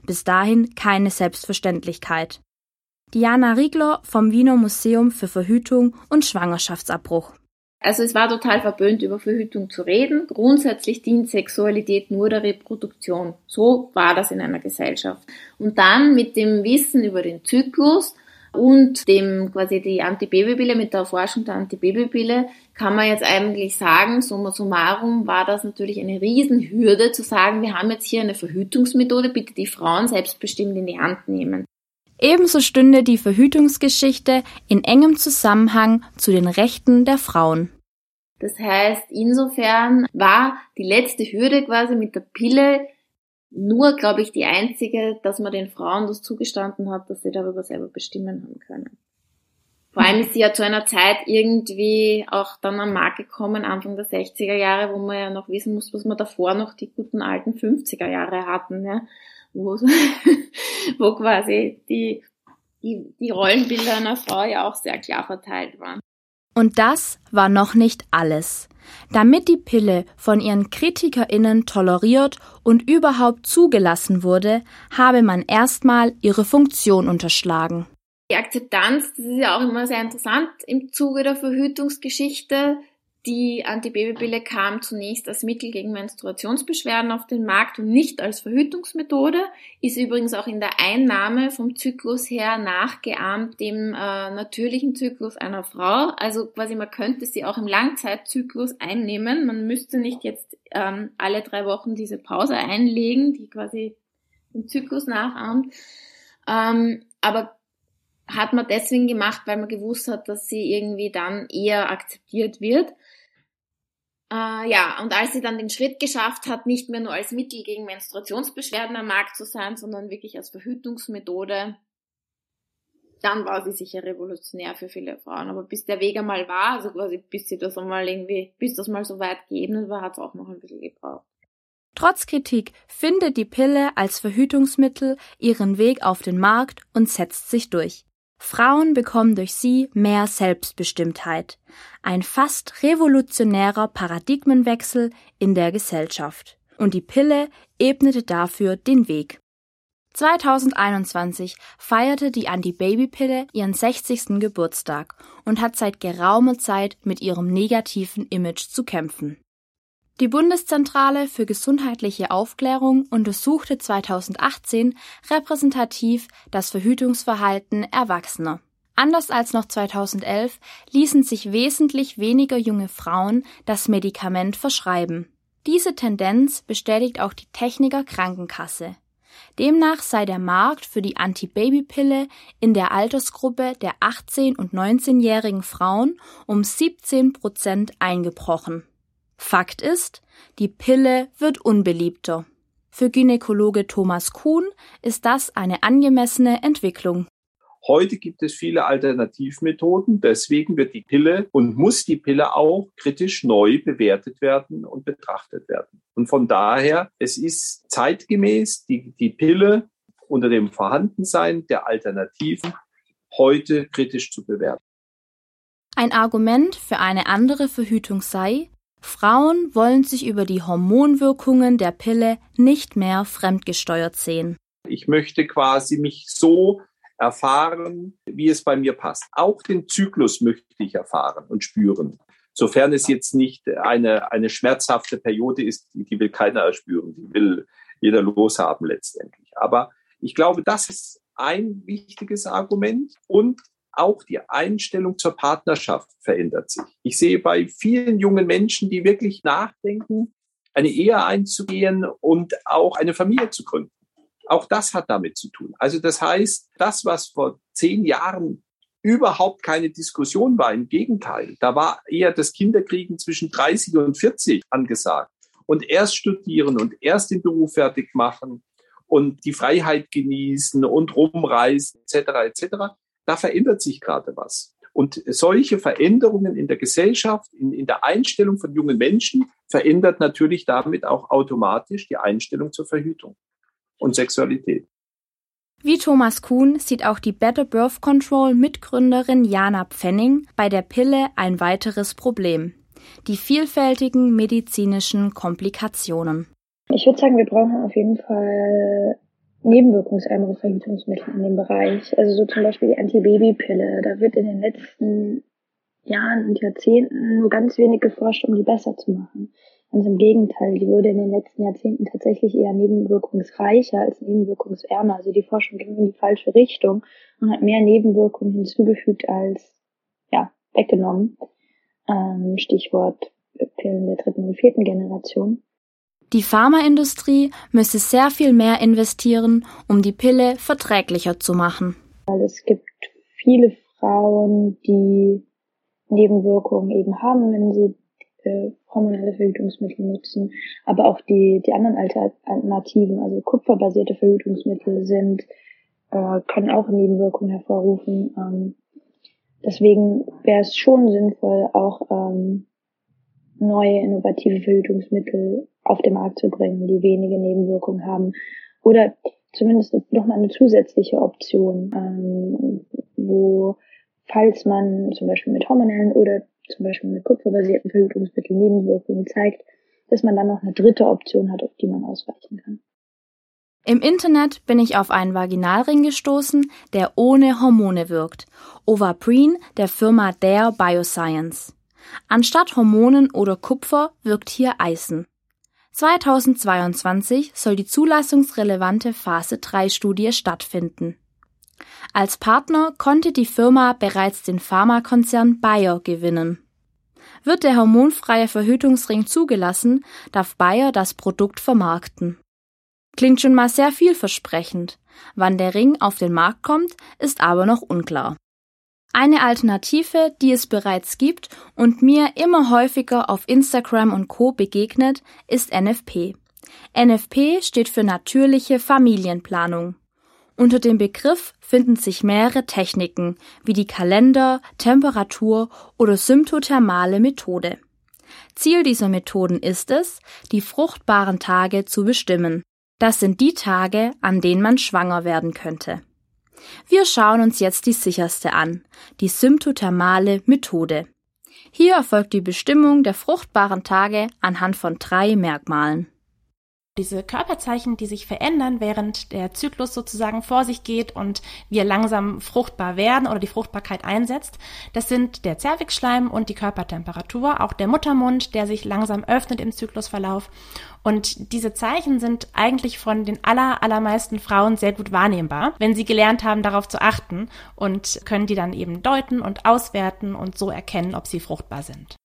bis dahin keine Selbstverständlichkeit. Diana Riegler vom Wiener Museum für Verhütung und Schwangerschaftsabbruch. Also es war total verpönt, über Verhütung zu reden. Grundsätzlich dient Sexualität nur der Reproduktion. So war das in einer Gesellschaft. Und dann mit dem Wissen über den Zyklus und dem quasi die Antibabypille, mit der Erforschung der Antibabypille, kann man jetzt eigentlich sagen, summa summarum war das natürlich eine Riesenhürde zu sagen, wir haben jetzt hier eine Verhütungsmethode, bitte die Frauen selbstbestimmt in die Hand nehmen. Ebenso stünde die Verhütungsgeschichte in engem Zusammenhang zu den Rechten der Frauen. Das heißt, insofern war die letzte Hürde quasi mit der Pille nur, glaube ich, die einzige, dass man den Frauen das zugestanden hat, dass sie darüber selber bestimmen haben können. Vor allem ist sie ja zu einer Zeit irgendwie auch dann am Markt gekommen, Anfang der sechziger Jahre, wo man ja noch wissen muss, was wir davor noch die guten alten fünfziger Jahre hatten, ja. Wo, wo quasi die, die, die Rollenbilder einer Frau ja auch sehr klar verteilt waren. Und das war noch nicht alles. Damit die Pille von ihren KritikerInnen toleriert und überhaupt zugelassen wurde, habe man erstmal ihre Funktion unterschlagen. Die Akzeptanz, das ist ja auch immer sehr interessant im Zuge der Verhütungsgeschichte. Die Antibabypille kam zunächst als Mittel gegen Menstruationsbeschwerden auf den Markt und nicht als Verhütungsmethode, ist übrigens auch in der Einnahme vom Zyklus her nachgeahmt dem äh, natürlichen Zyklus einer Frau. Also quasi man könnte sie auch im Langzeitzyklus einnehmen. Man müsste nicht jetzt ähm, alle drei Wochen diese Pause einlegen, die quasi den Zyklus nachahmt. Ähm, aber hat man deswegen gemacht, weil man gewusst hat, dass sie irgendwie dann eher akzeptiert wird. Äh, ja, und als sie dann den Schritt geschafft hat, nicht mehr nur als Mittel gegen Menstruationsbeschwerden am Markt zu sein, sondern wirklich als Verhütungsmethode, dann war sie sicher revolutionär für viele Frauen. Aber bis der Weg einmal war, also quasi bis sie das einmal irgendwie, bis das mal so weit geebnet war, hat es auch noch ein bisschen gebraucht. Trotz Kritik findet die Pille als Verhütungsmittel ihren Weg auf den Markt und setzt sich durch. Frauen bekommen durch sie mehr Selbstbestimmtheit. Ein fast revolutionärer Paradigmenwechsel in der Gesellschaft. Und die Pille ebnete dafür den Weg. zweitausendeinundzwanzig feierte die Antibabypille ihren sechzigsten Geburtstag und hat seit geraumer Zeit mit ihrem negativen Image zu kämpfen. Die Bundeszentrale für gesundheitliche Aufklärung untersuchte zweitausendachtzehn repräsentativ das Verhütungsverhalten Erwachsener. Anders als noch zweitausendelf ließen sich wesentlich weniger junge Frauen das Medikament verschreiben. Diese Tendenz bestätigt auch die Techniker Krankenkasse. Demnach sei der Markt für die Antibabypille in der Altersgruppe der achtzehn- und neunzehnjährigen Frauen um siebzehn Prozent eingebrochen. Fakt ist, die Pille wird unbeliebter. Für Gynäkologe Thomas Kuhn ist das eine angemessene Entwicklung. Heute gibt es viele Alternativmethoden, deswegen wird die Pille und muss die Pille auch kritisch neu bewertet werden und betrachtet werden. Und von daher, es ist zeitgemäß, die, die Pille unter dem Vorhandensein der Alternativen heute kritisch zu bewerten. Ein Argument für eine andere Verhütung sei, Frauen wollen sich über die Hormonwirkungen der Pille nicht mehr fremdgesteuert sehen. Ich möchte quasi mich so erfahren, wie es bei mir passt. Auch den Zyklus möchte ich erfahren und spüren. Sofern es jetzt nicht eine, eine schmerzhafte Periode ist, die, die will keiner erspüren, die will jeder loshaben letztendlich. Aber ich glaube, das ist ein wichtiges Argument und auch die Einstellung zur Partnerschaft verändert sich. Ich sehe bei vielen jungen Menschen, die wirklich nachdenken, eine Ehe einzugehen und auch eine Familie zu gründen. Auch das hat damit zu tun. Also das heißt, das, was vor zehn Jahren überhaupt keine Diskussion war, im Gegenteil, da war eher das Kinderkriegen zwischen dreißig und vierzig angesagt. Und erst studieren und erst den Beruf fertig machen und die Freiheit genießen und rumreisen et cetera et cetera. Da verändert sich gerade was. Und solche Veränderungen in der Gesellschaft, in, in der Einstellung von jungen Menschen, verändert natürlich damit auch automatisch die Einstellung zur Verhütung und Sexualität. Wie Thomas Kuhn sieht auch die Better Birth Control Mitgründerin Jana Pfenning bei der Pille ein weiteres Problem: die vielfältigen medizinischen Komplikationen. Ich würde sagen, wir brauchen auf jeden Fall nebenwirkungsärmere Verhütungsmittel in dem Bereich. Also so zum Beispiel die Antibabypille. Da wird in den letzten Jahren und Jahrzehnten nur ganz wenig geforscht, um die besser zu machen. Ganz im Gegenteil, die wurde in den letzten Jahrzehnten tatsächlich eher nebenwirkungsreicher als nebenwirkungsärmer. Also die Forschung ging in die falsche Richtung und hat mehr Nebenwirkungen hinzugefügt als ja weggenommen. Ähm, Stichwort Pillen der dritten und vierten Generation. Die Pharmaindustrie müsse sehr viel mehr investieren, um die Pille verträglicher zu machen. Weil es gibt viele Frauen, die Nebenwirkungen eben haben, wenn sie äh, hormonelle Verhütungsmittel nutzen, aber auch die die anderen Alternativen, also kupferbasierte Verhütungsmittel sind, äh, können auch Nebenwirkungen hervorrufen. Ähm, deswegen wäre es schon sinnvoll, auch ähm, neue innovative Verhütungsmittel auf den Markt zu bringen, die wenige Nebenwirkungen haben oder zumindest nochmal eine zusätzliche Option, ähm, wo falls man zum Beispiel mit hormonellen oder zum Beispiel mit kupferbasierten Verhütungsmitteln Nebenwirkungen zeigt, dass man dann noch eine dritte Option hat, auf die man ausweichen kann. Im Internet bin ich auf einen Vaginalring gestoßen, der ohne Hormone wirkt. Ovaprene der Firma Dare Bioscience. Anstatt Hormonen oder Kupfer wirkt hier Eisen. zweitausendzweiundzwanzig soll die zulassungsrelevante Phase drei Studie stattfinden. Als Partner konnte die Firma bereits den Pharmakonzern Bayer gewinnen. Wird der hormonfreie Verhütungsring zugelassen, darf Bayer das Produkt vermarkten. Klingt schon mal sehr vielversprechend. Wann der Ring auf den Markt kommt, ist aber noch unklar. Eine Alternative, die es bereits gibt und mir immer häufiger auf Instagram und Co. begegnet, ist N F P. N F P steht für natürliche Familienplanung. Unter dem Begriff finden sich mehrere Techniken, wie die Kalender-, Temperatur- oder symptothermale Methode. Ziel dieser Methoden ist es, die fruchtbaren Tage zu bestimmen. Das sind die Tage, an denen man schwanger werden könnte. Wir schauen uns jetzt die sicherste an, die symptothermale Methode. Hier erfolgt die Bestimmung der fruchtbaren Tage anhand von drei Merkmalen. Diese Körperzeichen, die sich verändern, während der Zyklus sozusagen vor sich geht und wir langsam fruchtbar werden oder die Fruchtbarkeit einsetzt, das sind der Zervixschleim und die Körpertemperatur, auch der Muttermund, der sich langsam öffnet im Zyklusverlauf. Und diese Zeichen sind eigentlich von den aller, allermeisten Frauen sehr gut wahrnehmbar, wenn sie gelernt haben, darauf zu achten und können die dann eben deuten und auswerten und so erkennen, ob sie fruchtbar sind.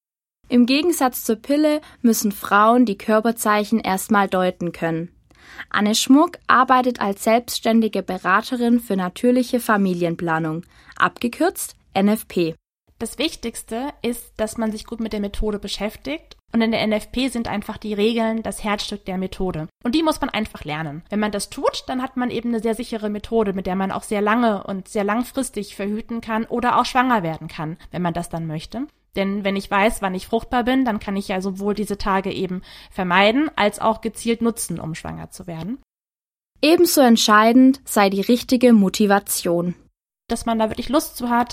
Im Gegensatz zur Pille müssen Frauen die Körperzeichen erstmal deuten können. Anne Schmuck arbeitet als selbstständige Beraterin für natürliche Familienplanung, abgekürzt N F P. Das Wichtigste ist, dass man sich gut mit der Methode beschäftigt. Und in der N F P sind einfach die Regeln das Herzstück der Methode. Und die muss man einfach lernen. Wenn man das tut, dann hat man eben eine sehr sichere Methode, mit der man auch sehr lange und sehr langfristig verhüten kann oder auch schwanger werden kann, wenn man das dann möchte. Denn wenn ich weiß, wann ich fruchtbar bin, dann kann ich ja sowohl diese Tage eben vermeiden, als auch gezielt nutzen, um schwanger zu werden. Ebenso entscheidend sei die richtige Motivation. Dass man da wirklich Lust zu hat.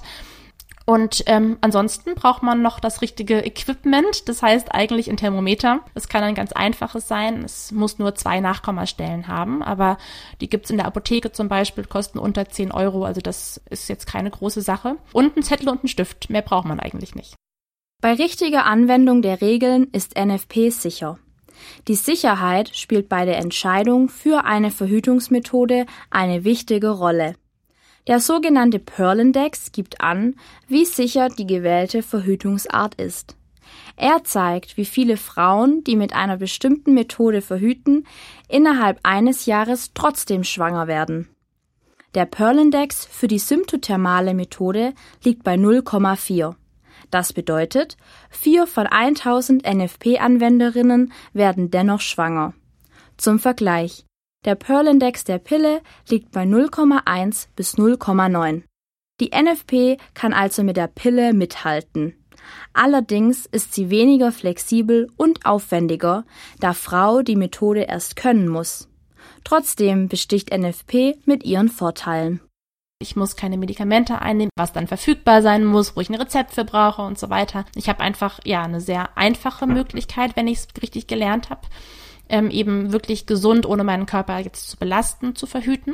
Und ähm, ansonsten braucht man noch das richtige Equipment, das heißt eigentlich ein Thermometer. Das kann ein ganz einfaches sein, es muss nur zwei Nachkommastellen haben, aber die gibt's in der Apotheke zum Beispiel, kosten unter zehn Euro, also das ist jetzt keine große Sache. Und ein Zettel und ein Stift, mehr braucht man eigentlich nicht. Bei richtiger Anwendung der Regeln ist N F P sicher. Die Sicherheit spielt bei der Entscheidung für eine Verhütungsmethode eine wichtige Rolle. Der sogenannte Pearl-Index gibt an, wie sicher die gewählte Verhütungsart ist. Er zeigt, wie viele Frauen, die mit einer bestimmten Methode verhüten, innerhalb eines Jahres trotzdem schwanger werden. Der Pearl-Index für die symptothermale Methode liegt bei null Komma vier. Das bedeutet, vier von tausend N F P-Anwenderinnen werden dennoch schwanger. Zum Vergleich: Der Pearl-Index der Pille liegt bei null Komma eins bis null Komma neun. Die N F P kann also mit der Pille mithalten. Allerdings ist sie weniger flexibel und aufwendiger, da Frau die Methode erst können muss. Trotzdem besticht N F P mit ihren Vorteilen. Ich muss keine Medikamente einnehmen, was dann verfügbar sein muss, wo ich ein Rezept für brauche und so weiter. Ich habe einfach ja eine sehr einfache Möglichkeit, wenn ich es richtig gelernt habe. ähm, eben wirklich gesund, ohne meinen Körper jetzt zu belasten, zu verhüten.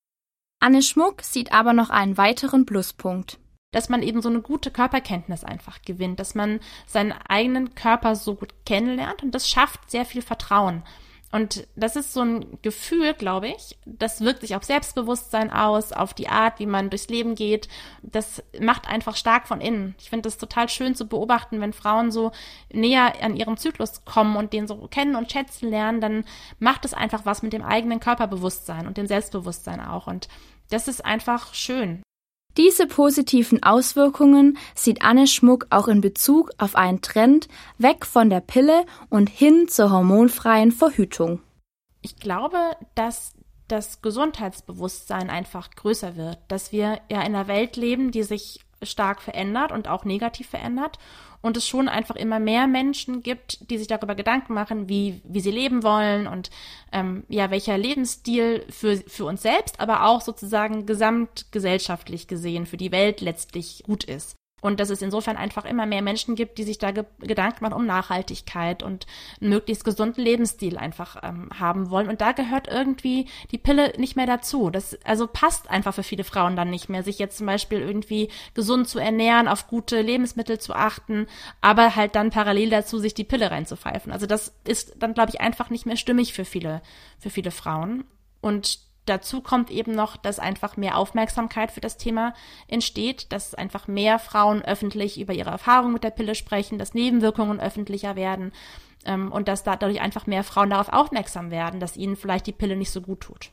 Anne Schmuck sieht aber noch einen weiteren Pluspunkt. Dass man eben so eine gute Körperkenntnis einfach gewinnt, dass man seinen eigenen Körper so gut kennenlernt und das schafft sehr viel Vertrauen. Und das ist so ein Gefühl, glaube ich, das wirkt sich auf Selbstbewusstsein aus, auf die Art, wie man durchs Leben geht. Das macht einfach stark von innen. Ich finde das total schön zu beobachten, wenn Frauen so näher an ihren Zyklus kommen und den so kennen und schätzen lernen, dann macht es einfach was mit dem eigenen Körperbewusstsein und dem Selbstbewusstsein auch. Und das ist einfach schön. Diese positiven Auswirkungen sieht Anne Schmuck auch in Bezug auf einen Trend weg von der Pille und hin zur hormonfreien Verhütung. Ich glaube, dass das Gesundheitsbewusstsein einfach größer wird, dass wir ja in einer Welt leben, die sich stark verändert und auch negativ verändert und es schon einfach immer mehr Menschen gibt, die sich darüber Gedanken machen, wie wie sie leben wollen und ähm, ja welcher Lebensstil für für uns selbst, aber auch sozusagen gesamtgesellschaftlich gesehen für die Welt letztlich gut ist. Und dass es insofern einfach immer mehr Menschen gibt, die sich da ge- Gedanken machen um Nachhaltigkeit und einen möglichst gesunden Lebensstil einfach ähm, haben wollen. Und da gehört irgendwie die Pille nicht mehr dazu. Das also passt einfach für viele Frauen dann nicht mehr, sich jetzt zum Beispiel irgendwie gesund zu ernähren, auf gute Lebensmittel zu achten, aber halt dann parallel dazu sich die Pille reinzupfeifen. Also das ist dann, glaube ich, einfach nicht mehr stimmig für viele, für viele Frauen. Und dazu kommt eben noch, dass einfach mehr Aufmerksamkeit für das Thema entsteht, dass einfach mehr Frauen öffentlich über ihre Erfahrungen mit der Pille sprechen, dass Nebenwirkungen öffentlicher werden ähm, und dass dadurch einfach mehr Frauen darauf aufmerksam werden, dass ihnen vielleicht die Pille nicht so gut tut.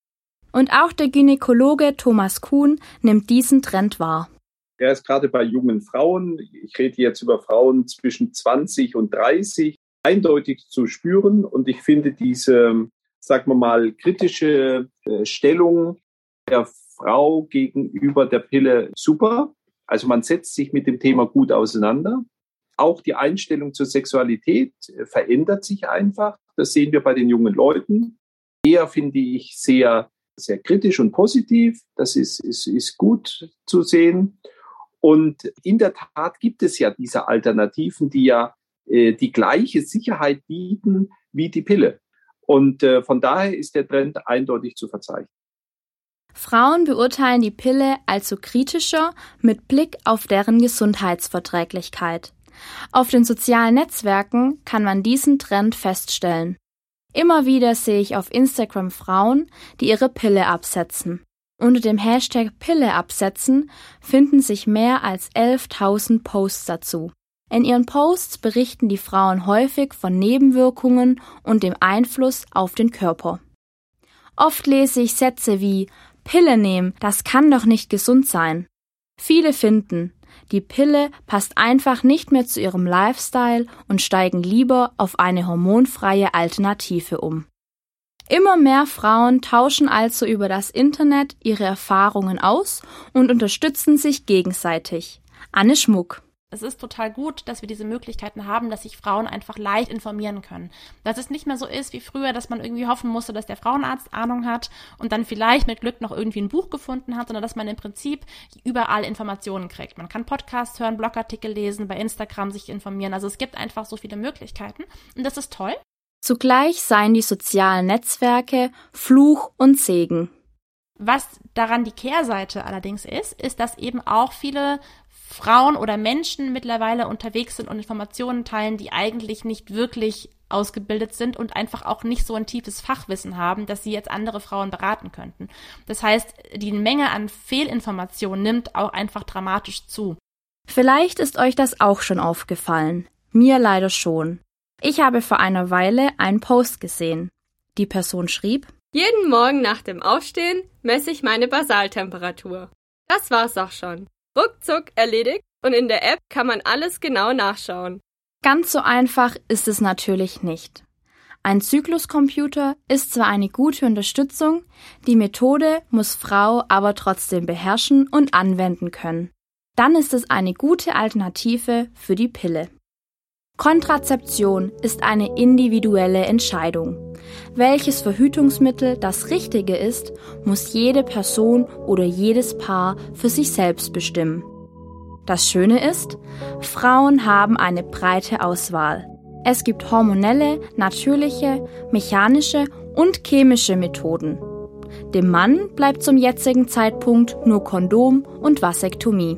Und auch der Gynäkologe Thomas Kuhn nimmt diesen Trend wahr. Er ist gerade bei jungen Frauen, ich rede jetzt über Frauen zwischen zwanzig und dreißig, eindeutig zu spüren und ich finde diese, sagen wir mal, kritische äh, Stellung der Frau gegenüber der Pille super. Also man setzt sich mit dem Thema gut auseinander. Auch die Einstellung zur Sexualität äh, verändert sich einfach. Das sehen wir bei den jungen Leuten. Eher finde ich sehr, sehr kritisch und positiv. Das ist, ist, ist gut zu sehen. Und in der Tat gibt es ja diese Alternativen, die ja äh, die gleiche Sicherheit bieten wie die Pille. Und äh, von daher ist der Trend eindeutig zu verzeichnen. Frauen beurteilen die Pille also kritischer mit Blick auf deren Gesundheitsverträglichkeit. Auf den sozialen Netzwerken kann man diesen Trend feststellen. Immer wieder sehe ich auf Instagram Frauen, die ihre Pille absetzen. Unter dem Hashtag Pille absetzen finden sich mehr als elftausend Posts dazu. In ihren Posts berichten die Frauen häufig von Nebenwirkungen und dem Einfluss auf den Körper. Oft lese ich Sätze wie Pille nehmen, das kann doch nicht gesund sein. Viele finden, die Pille passt einfach nicht mehr zu ihrem Lifestyle und steigen lieber auf eine hormonfreie Alternative um. Immer mehr Frauen tauschen also über das Internet ihre Erfahrungen aus und unterstützen sich gegenseitig. Anne Schmuck. Es ist total gut, dass wir diese Möglichkeiten haben, dass sich Frauen einfach leicht informieren können. Dass es nicht mehr so ist wie früher, dass man irgendwie hoffen musste, dass der Frauenarzt Ahnung hat und dann vielleicht mit Glück noch irgendwie ein Buch gefunden hat, sondern dass man im Prinzip überall Informationen kriegt. Man kann Podcasts hören, Blogartikel lesen, bei Instagram sich informieren. Also es gibt einfach so viele Möglichkeiten und das ist toll. Zugleich seien die sozialen Netzwerke Fluch und Segen. Was daran die Kehrseite allerdings ist, ist, dass eben auch viele Frauen oder Menschen mittlerweile unterwegs sind und Informationen teilen, die eigentlich nicht wirklich ausgebildet sind und einfach auch nicht so ein tiefes Fachwissen haben, dass sie jetzt andere Frauen beraten könnten. Das heißt, die Menge an Fehlinformationen nimmt auch einfach dramatisch zu. Vielleicht ist euch das auch schon aufgefallen. Mir leider schon. Ich habe vor einer Weile einen Post gesehen. Die Person schrieb: Jeden Morgen nach dem Aufstehen messe ich meine Basaltemperatur. Das war's auch schon. Ruckzuck erledigt und in der App kann man alles genau nachschauen. Ganz so einfach ist es natürlich nicht. Ein Zykluscomputer ist zwar eine gute Unterstützung, die Methode muss Frau aber trotzdem beherrschen und anwenden können. Dann ist es eine gute Alternative für die Pille. Kontrazeption ist eine individuelle Entscheidung. Welches Verhütungsmittel das Richtige ist, muss jede Person oder jedes Paar für sich selbst bestimmen. Das Schöne ist, Frauen haben eine breite Auswahl. Es gibt hormonelle, natürliche, mechanische und chemische Methoden. Dem Mann bleibt zum jetzigen Zeitpunkt nur Kondom und Vasektomie.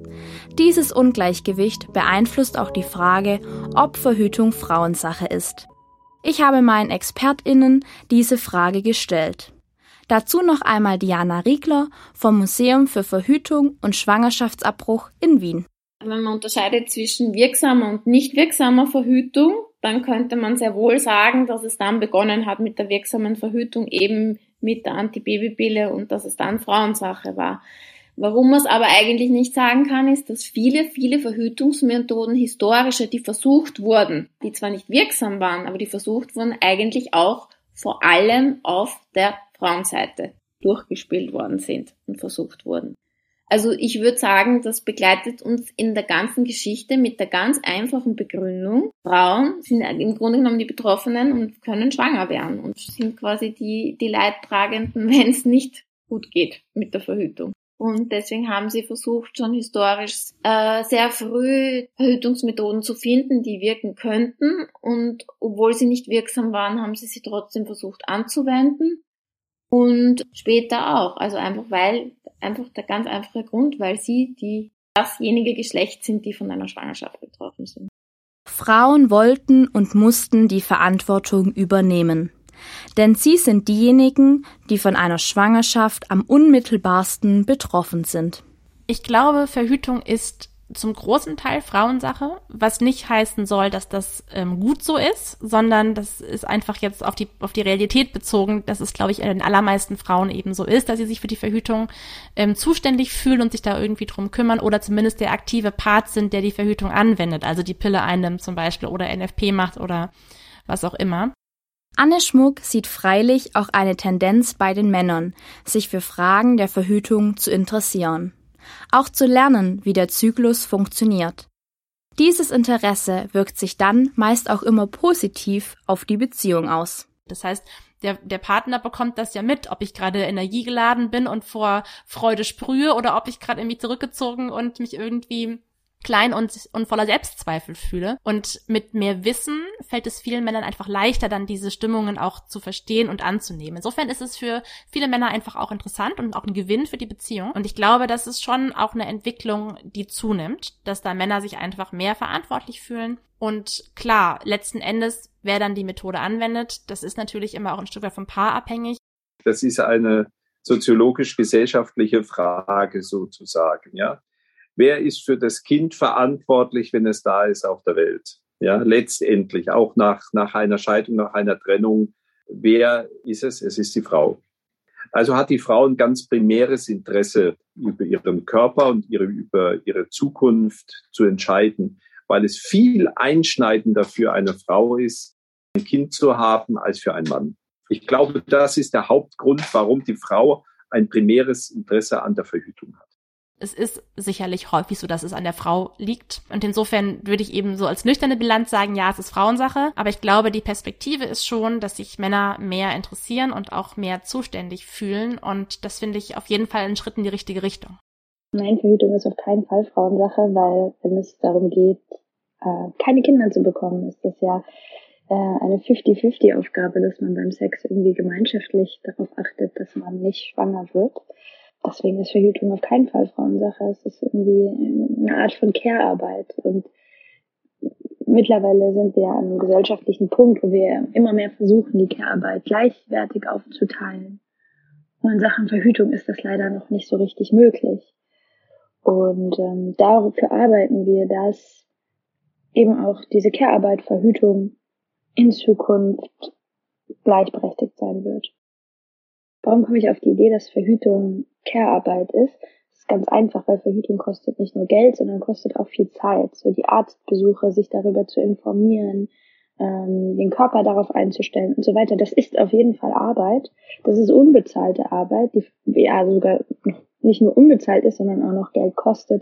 Dieses Ungleichgewicht beeinflusst auch die Frage, ob Verhütung Frauensache ist. Ich habe meinen ExpertInnen diese Frage gestellt. Dazu noch einmal Diana Riegler vom Museum für Verhütung und Schwangerschaftsabbruch in Wien. Wenn man unterscheidet zwischen wirksamer und nicht wirksamer Verhütung, dann könnte man sehr wohl sagen, dass es dann begonnen hat mit der wirksamen Verhütung, eben mit der Antibabypille, und dass es dann Frauensache war. Warum man es aber eigentlich nicht sagen kann, ist, dass viele, viele Verhütungsmethoden, historische, die versucht wurden, die zwar nicht wirksam waren, aber die versucht wurden, eigentlich auch vor allem auf der Frauenseite durchgespielt worden sind und versucht wurden. Also ich würde sagen, das begleitet uns in der ganzen Geschichte mit der ganz einfachen Begründung. Frauen sind im Grunde genommen die Betroffenen und können schwanger werden und sind quasi die, die Leidtragenden, wenn es nicht gut geht mit der Verhütung. Und deswegen haben sie versucht, schon historisch äh, sehr früh Verhütungsmethoden zu finden, die wirken könnten. Und obwohl sie nicht wirksam waren, haben sie sie trotzdem versucht anzuwenden. Und später auch. Also einfach weil, einfach der ganz einfache Grund, weil sie die dasjenige Geschlecht sind, die von einer Schwangerschaft betroffen sind. Frauen wollten und mussten die Verantwortung übernehmen. Denn sie sind diejenigen, die von einer Schwangerschaft am unmittelbarsten betroffen sind. Ich glaube, Verhütung ist zum großen Teil Frauensache, was nicht heißen soll, dass das ähm, gut so ist, sondern das ist einfach jetzt auf die auf die Realität bezogen, dass es, glaube ich, in den allermeisten Frauen eben so ist, dass sie sich für die Verhütung ähm, zuständig fühlen und sich da irgendwie drum kümmern oder zumindest der aktive Part sind, der die Verhütung anwendet, also die Pille einnimmt zum Beispiel oder N F P macht oder was auch immer. Anne Schmuck sieht freilich auch eine Tendenz bei den Männern, sich für Fragen der Verhütung zu interessieren. Auch zu lernen, wie der Zyklus funktioniert. Dieses Interesse wirkt sich dann meist auch immer positiv auf die Beziehung aus. Das heißt, der, der Partner bekommt das ja mit, ob ich gerade energiegeladen bin und vor Freude sprühe oder ob ich gerade irgendwie zurückgezogen und mich irgendwie klein und, und voller Selbstzweifel fühle. Und mit mehr Wissen fällt es vielen Männern einfach leichter, dann diese Stimmungen auch zu verstehen und anzunehmen. Insofern ist es für viele Männer einfach auch interessant und auch ein Gewinn für die Beziehung. Und ich glaube, das ist schon auch eine Entwicklung, die zunimmt, dass da Männer sich einfach mehr verantwortlich fühlen. Und klar, letzten Endes, wer dann die Methode anwendet, das ist natürlich immer auch ein Stück weit vom Paar abhängig. Das ist eine soziologisch-gesellschaftliche Frage sozusagen, ja. Wer ist für das Kind verantwortlich, wenn es da ist auf der Welt? Ja, letztendlich auch nach, nach einer Scheidung, nach einer Trennung. Wer ist es? Es ist die Frau. Also hat die Frau ein ganz primäres Interesse, über ihren Körper und ihre, über ihre Zukunft zu entscheiden, weil es viel einschneidender für eine Frau ist, ein Kind zu haben, als für einen Mann. Ich glaube, das ist der Hauptgrund, warum die Frau ein primäres Interesse an der Verhütung hat. Es ist sicherlich häufig so, dass es an der Frau liegt. Und insofern würde ich eben so als nüchterne Bilanz sagen, ja, es ist Frauensache. Aber ich glaube, die Perspektive ist schon, dass sich Männer mehr interessieren und auch mehr zuständig fühlen. Und das finde ich auf jeden Fall ein Schritt in die richtige Richtung. Nein, Verhütung ist auf keinen Fall Frauensache, weil wenn es darum geht, keine Kinder zu bekommen, ist das ja eine fifty-fifty-Aufgabe, dass man beim Sex irgendwie gemeinschaftlich darauf achtet, dass man nicht schwanger wird. Deswegen ist Verhütung auf keinen Fall Frauensache. Es ist irgendwie eine Art von Care-Arbeit. Und mittlerweile sind wir an einem gesellschaftlichen Punkt, wo wir immer mehr versuchen, die Care-Arbeit gleichwertig aufzuteilen. Und in Sachen Verhütung ist das leider noch nicht so richtig möglich. Und ähm, dafür arbeiten wir, dass eben auch diese Care-Arbeit, Verhütung in Zukunft gleichberechtigt sein wird. Warum komme ich auf die Idee, dass Verhütung Care-Arbeit ist? Das ist ganz einfach, weil Verhütung kostet nicht nur Geld, sondern kostet auch viel Zeit. So die Arztbesuche, sich darüber zu informieren, ähm, den Körper darauf einzustellen und so weiter. Das ist auf jeden Fall Arbeit. Das ist unbezahlte Arbeit, die ja sogar nicht nur unbezahlt ist, sondern auch noch Geld kostet.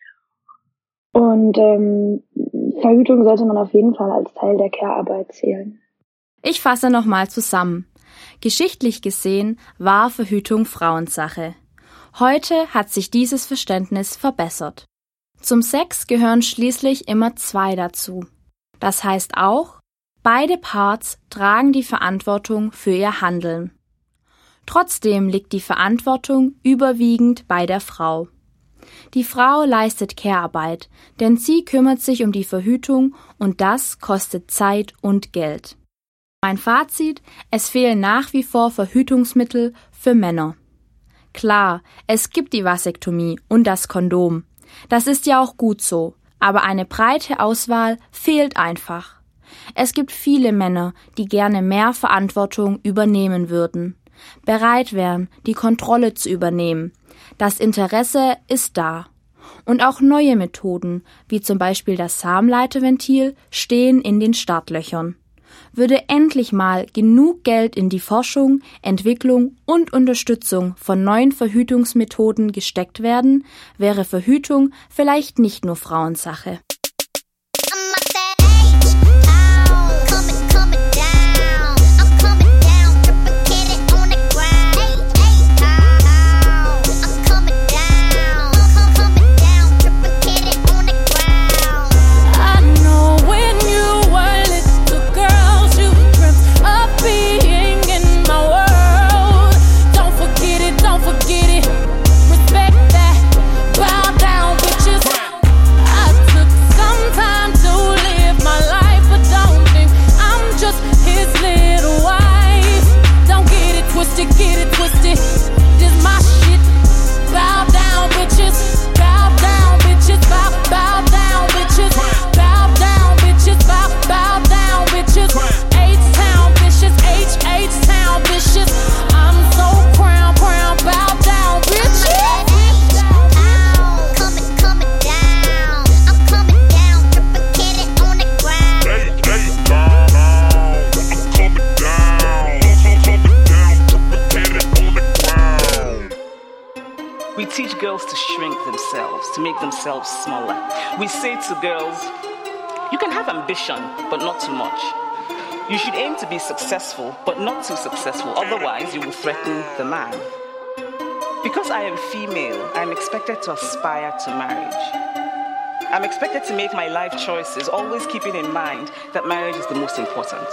Und ähm, Verhütung sollte man auf jeden Fall als Teil der Care-Arbeit zählen. Ich fasse nochmal zusammen. Geschichtlich gesehen war Verhütung Frauensache. Heute hat sich dieses Verständnis verbessert. Zum Sex gehören schließlich immer zwei dazu. Das heißt auch, beide Parts tragen die Verantwortung für ihr Handeln. Trotzdem liegt die Verantwortung überwiegend bei der Frau. Die Frau leistet Care-Arbeit, denn sie kümmert sich um die Verhütung und das kostet Zeit und Geld. Mein Fazit: Es fehlen nach wie vor Verhütungsmittel für Männer. Klar, es gibt die Vasektomie und das Kondom. Das ist ja auch gut so, aber eine breite Auswahl fehlt einfach. Es gibt viele Männer, die gerne mehr Verantwortung übernehmen würden, bereit wären, die Kontrolle zu übernehmen. Das Interesse ist da. Und auch neue Methoden, wie zum Beispiel das Samenleiterventil, stehen in den Startlöchern. Würde endlich mal genug Geld in die Forschung, Entwicklung und Unterstützung von neuen Verhütungsmethoden gesteckt werden, wäre Verhütung vielleicht nicht nur Frauensache. themselves smaller. We say to girls, you can have ambition, but not too much. You should aim to be successful, but not too successful, otherwise you will threaten the man. Because I am female, I am expected to aspire to marriage. I'm expected to make my life choices, always keeping in mind that marriage is the most important.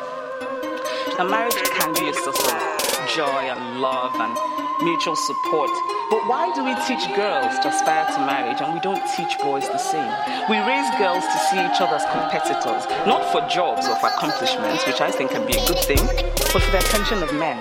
A marriage can be a source of joy and love and mutual support. But why do we teach girls to aspire to marriage and we don't teach boys the same? We raise girls to see each other as competitors, not for jobs or for accomplishments, which I think can be a good thing, but for the attention of men.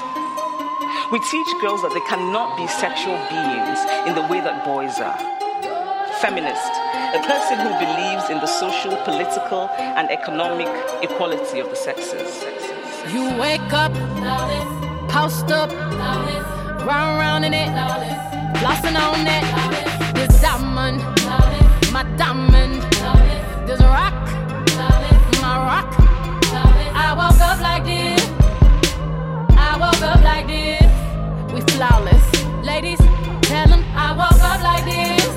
We teach girls that they cannot be sexual beings in the way that boys are. Feminist, a person who believes in the social, political, and economic equality of the sexes. You wake up, post up, round round in it, flossing on it. This diamond, my diamond. This rock, my rock. I woke up like this. I woke up like this. We flawless, ladies. Tell them I woke up like this.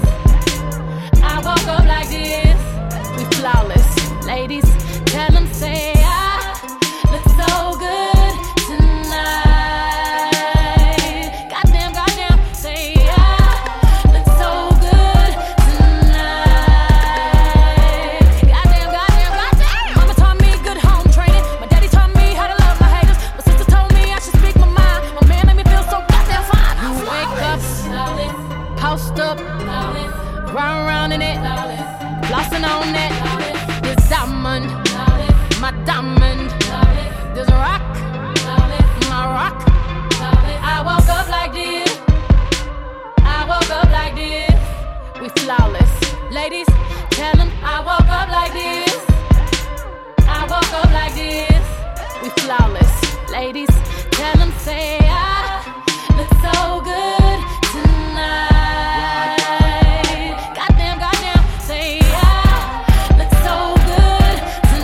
I woke up like this. We flawless, ladies. Tell them say I look so good tonight. Goddamn, goddamn, say I look so good tonight. Goddamn, goddamn, goddamn. Mama taught me good home training. My daddy taught me how to love my haters. My sister told me I should speak my mind. My man made me feel so goddamn fine. You wake up, post up, round round in it, flossing on it. This diamond, my diamond. This rock, my rock. I woke up like this. I woke up like this. We flawless, ladies. Tell them I woke up like this. I woke up like this. We flawless, ladies. Tell them say I look so good tonight. Goddamn, goddamn, say I look so good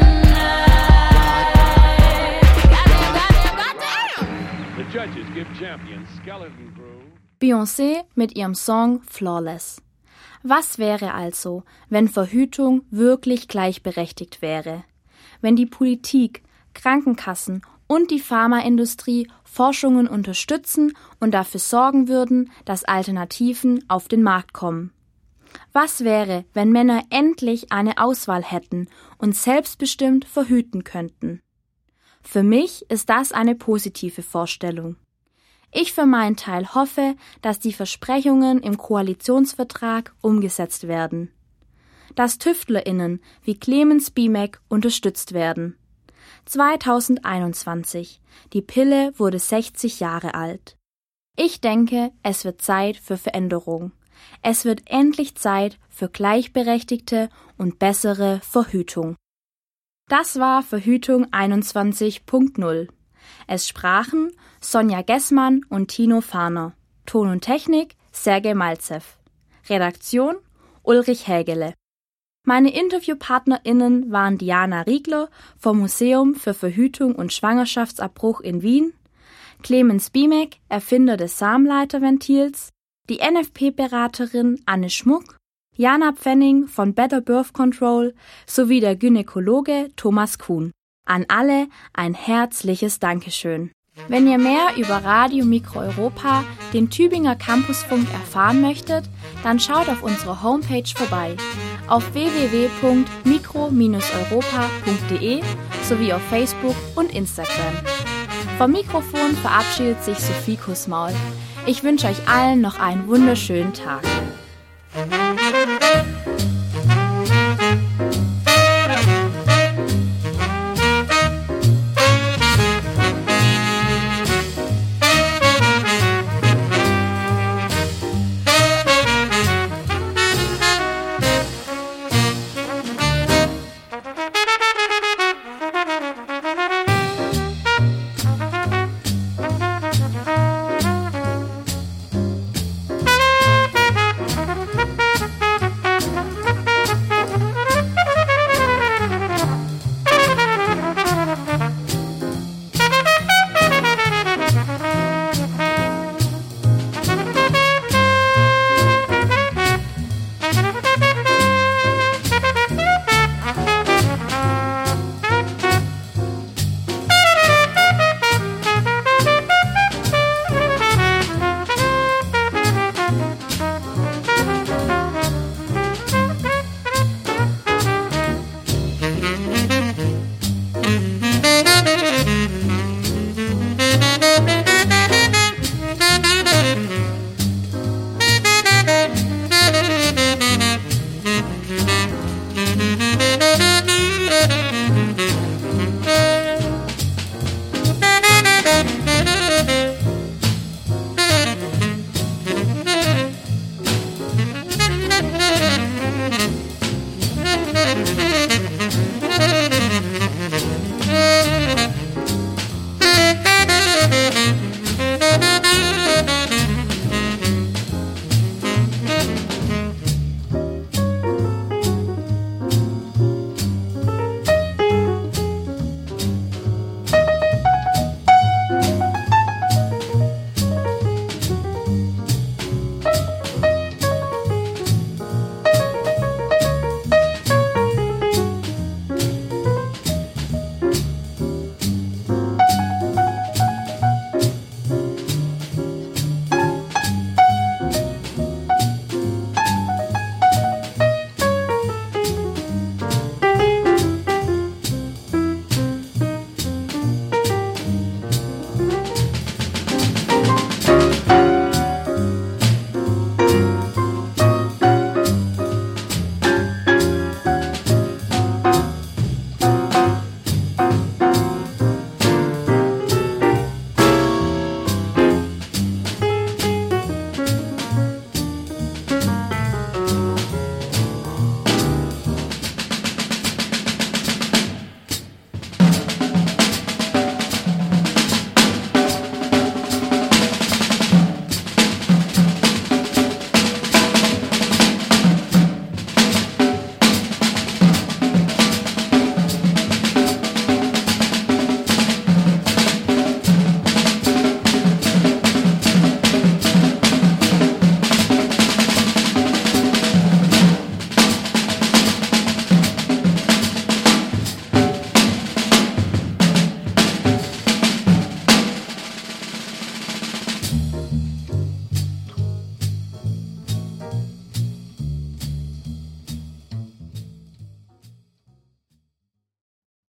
tonight. Goddamn, goddamn, goddamn. The judges give champion Skeleton Crew. Beyoncé mit ihrem Song Flawless. Was wäre also, wenn Verhütung wirklich gleichberechtigt wäre? Wenn die Politik, Krankenkassen und die Pharmaindustrie Forschungen unterstützen und dafür sorgen würden, dass Alternativen auf den Markt kommen. Was wäre, wenn Männer endlich eine Auswahl hätten und selbstbestimmt verhüten könnten? Für mich ist das eine positive Vorstellung. Ich für meinen Teil hoffe, dass die Versprechungen im Koalitionsvertrag umgesetzt werden. Dass TüftlerInnen wie Clemens Bimek unterstützt werden. zweitausendeinundzwanzig. Die Pille wurde sechzig Jahre alt. Ich denke, es wird Zeit für Veränderung. Es wird endlich Zeit für gleichberechtigte und bessere Verhütung. Das war Verhütung einundzwanzig Punkt null. Es sprachen Sonja Gessmann und Tino Fahner. Ton und Technik Sergej Malzew. Redaktion Ulrich Hägele. Meine InterviewpartnerInnen waren Diana Riegler vom Museum für Verhütung und Schwangerschaftsabbruch in Wien, Clemens Bimek, Erfinder des Samenleiterventils, die N F P-Beraterin Anne Schmuck, Jana Pfenning von Better Birth Control sowie der Gynäkologe Thomas Kuhn. An alle ein herzliches Dankeschön. Wenn ihr mehr über Radio Mikro Europa, den Tübinger Campusfunk, erfahren möchtet, dann schaut auf unserer Homepage vorbei auf w w w punkt mikro Bindestrich europa punkt de sowie auf Facebook und Instagram. Vom Mikrofon verabschiedet sich Sophie Kussmaul. Ich wünsche euch allen noch einen wunderschönen Tag.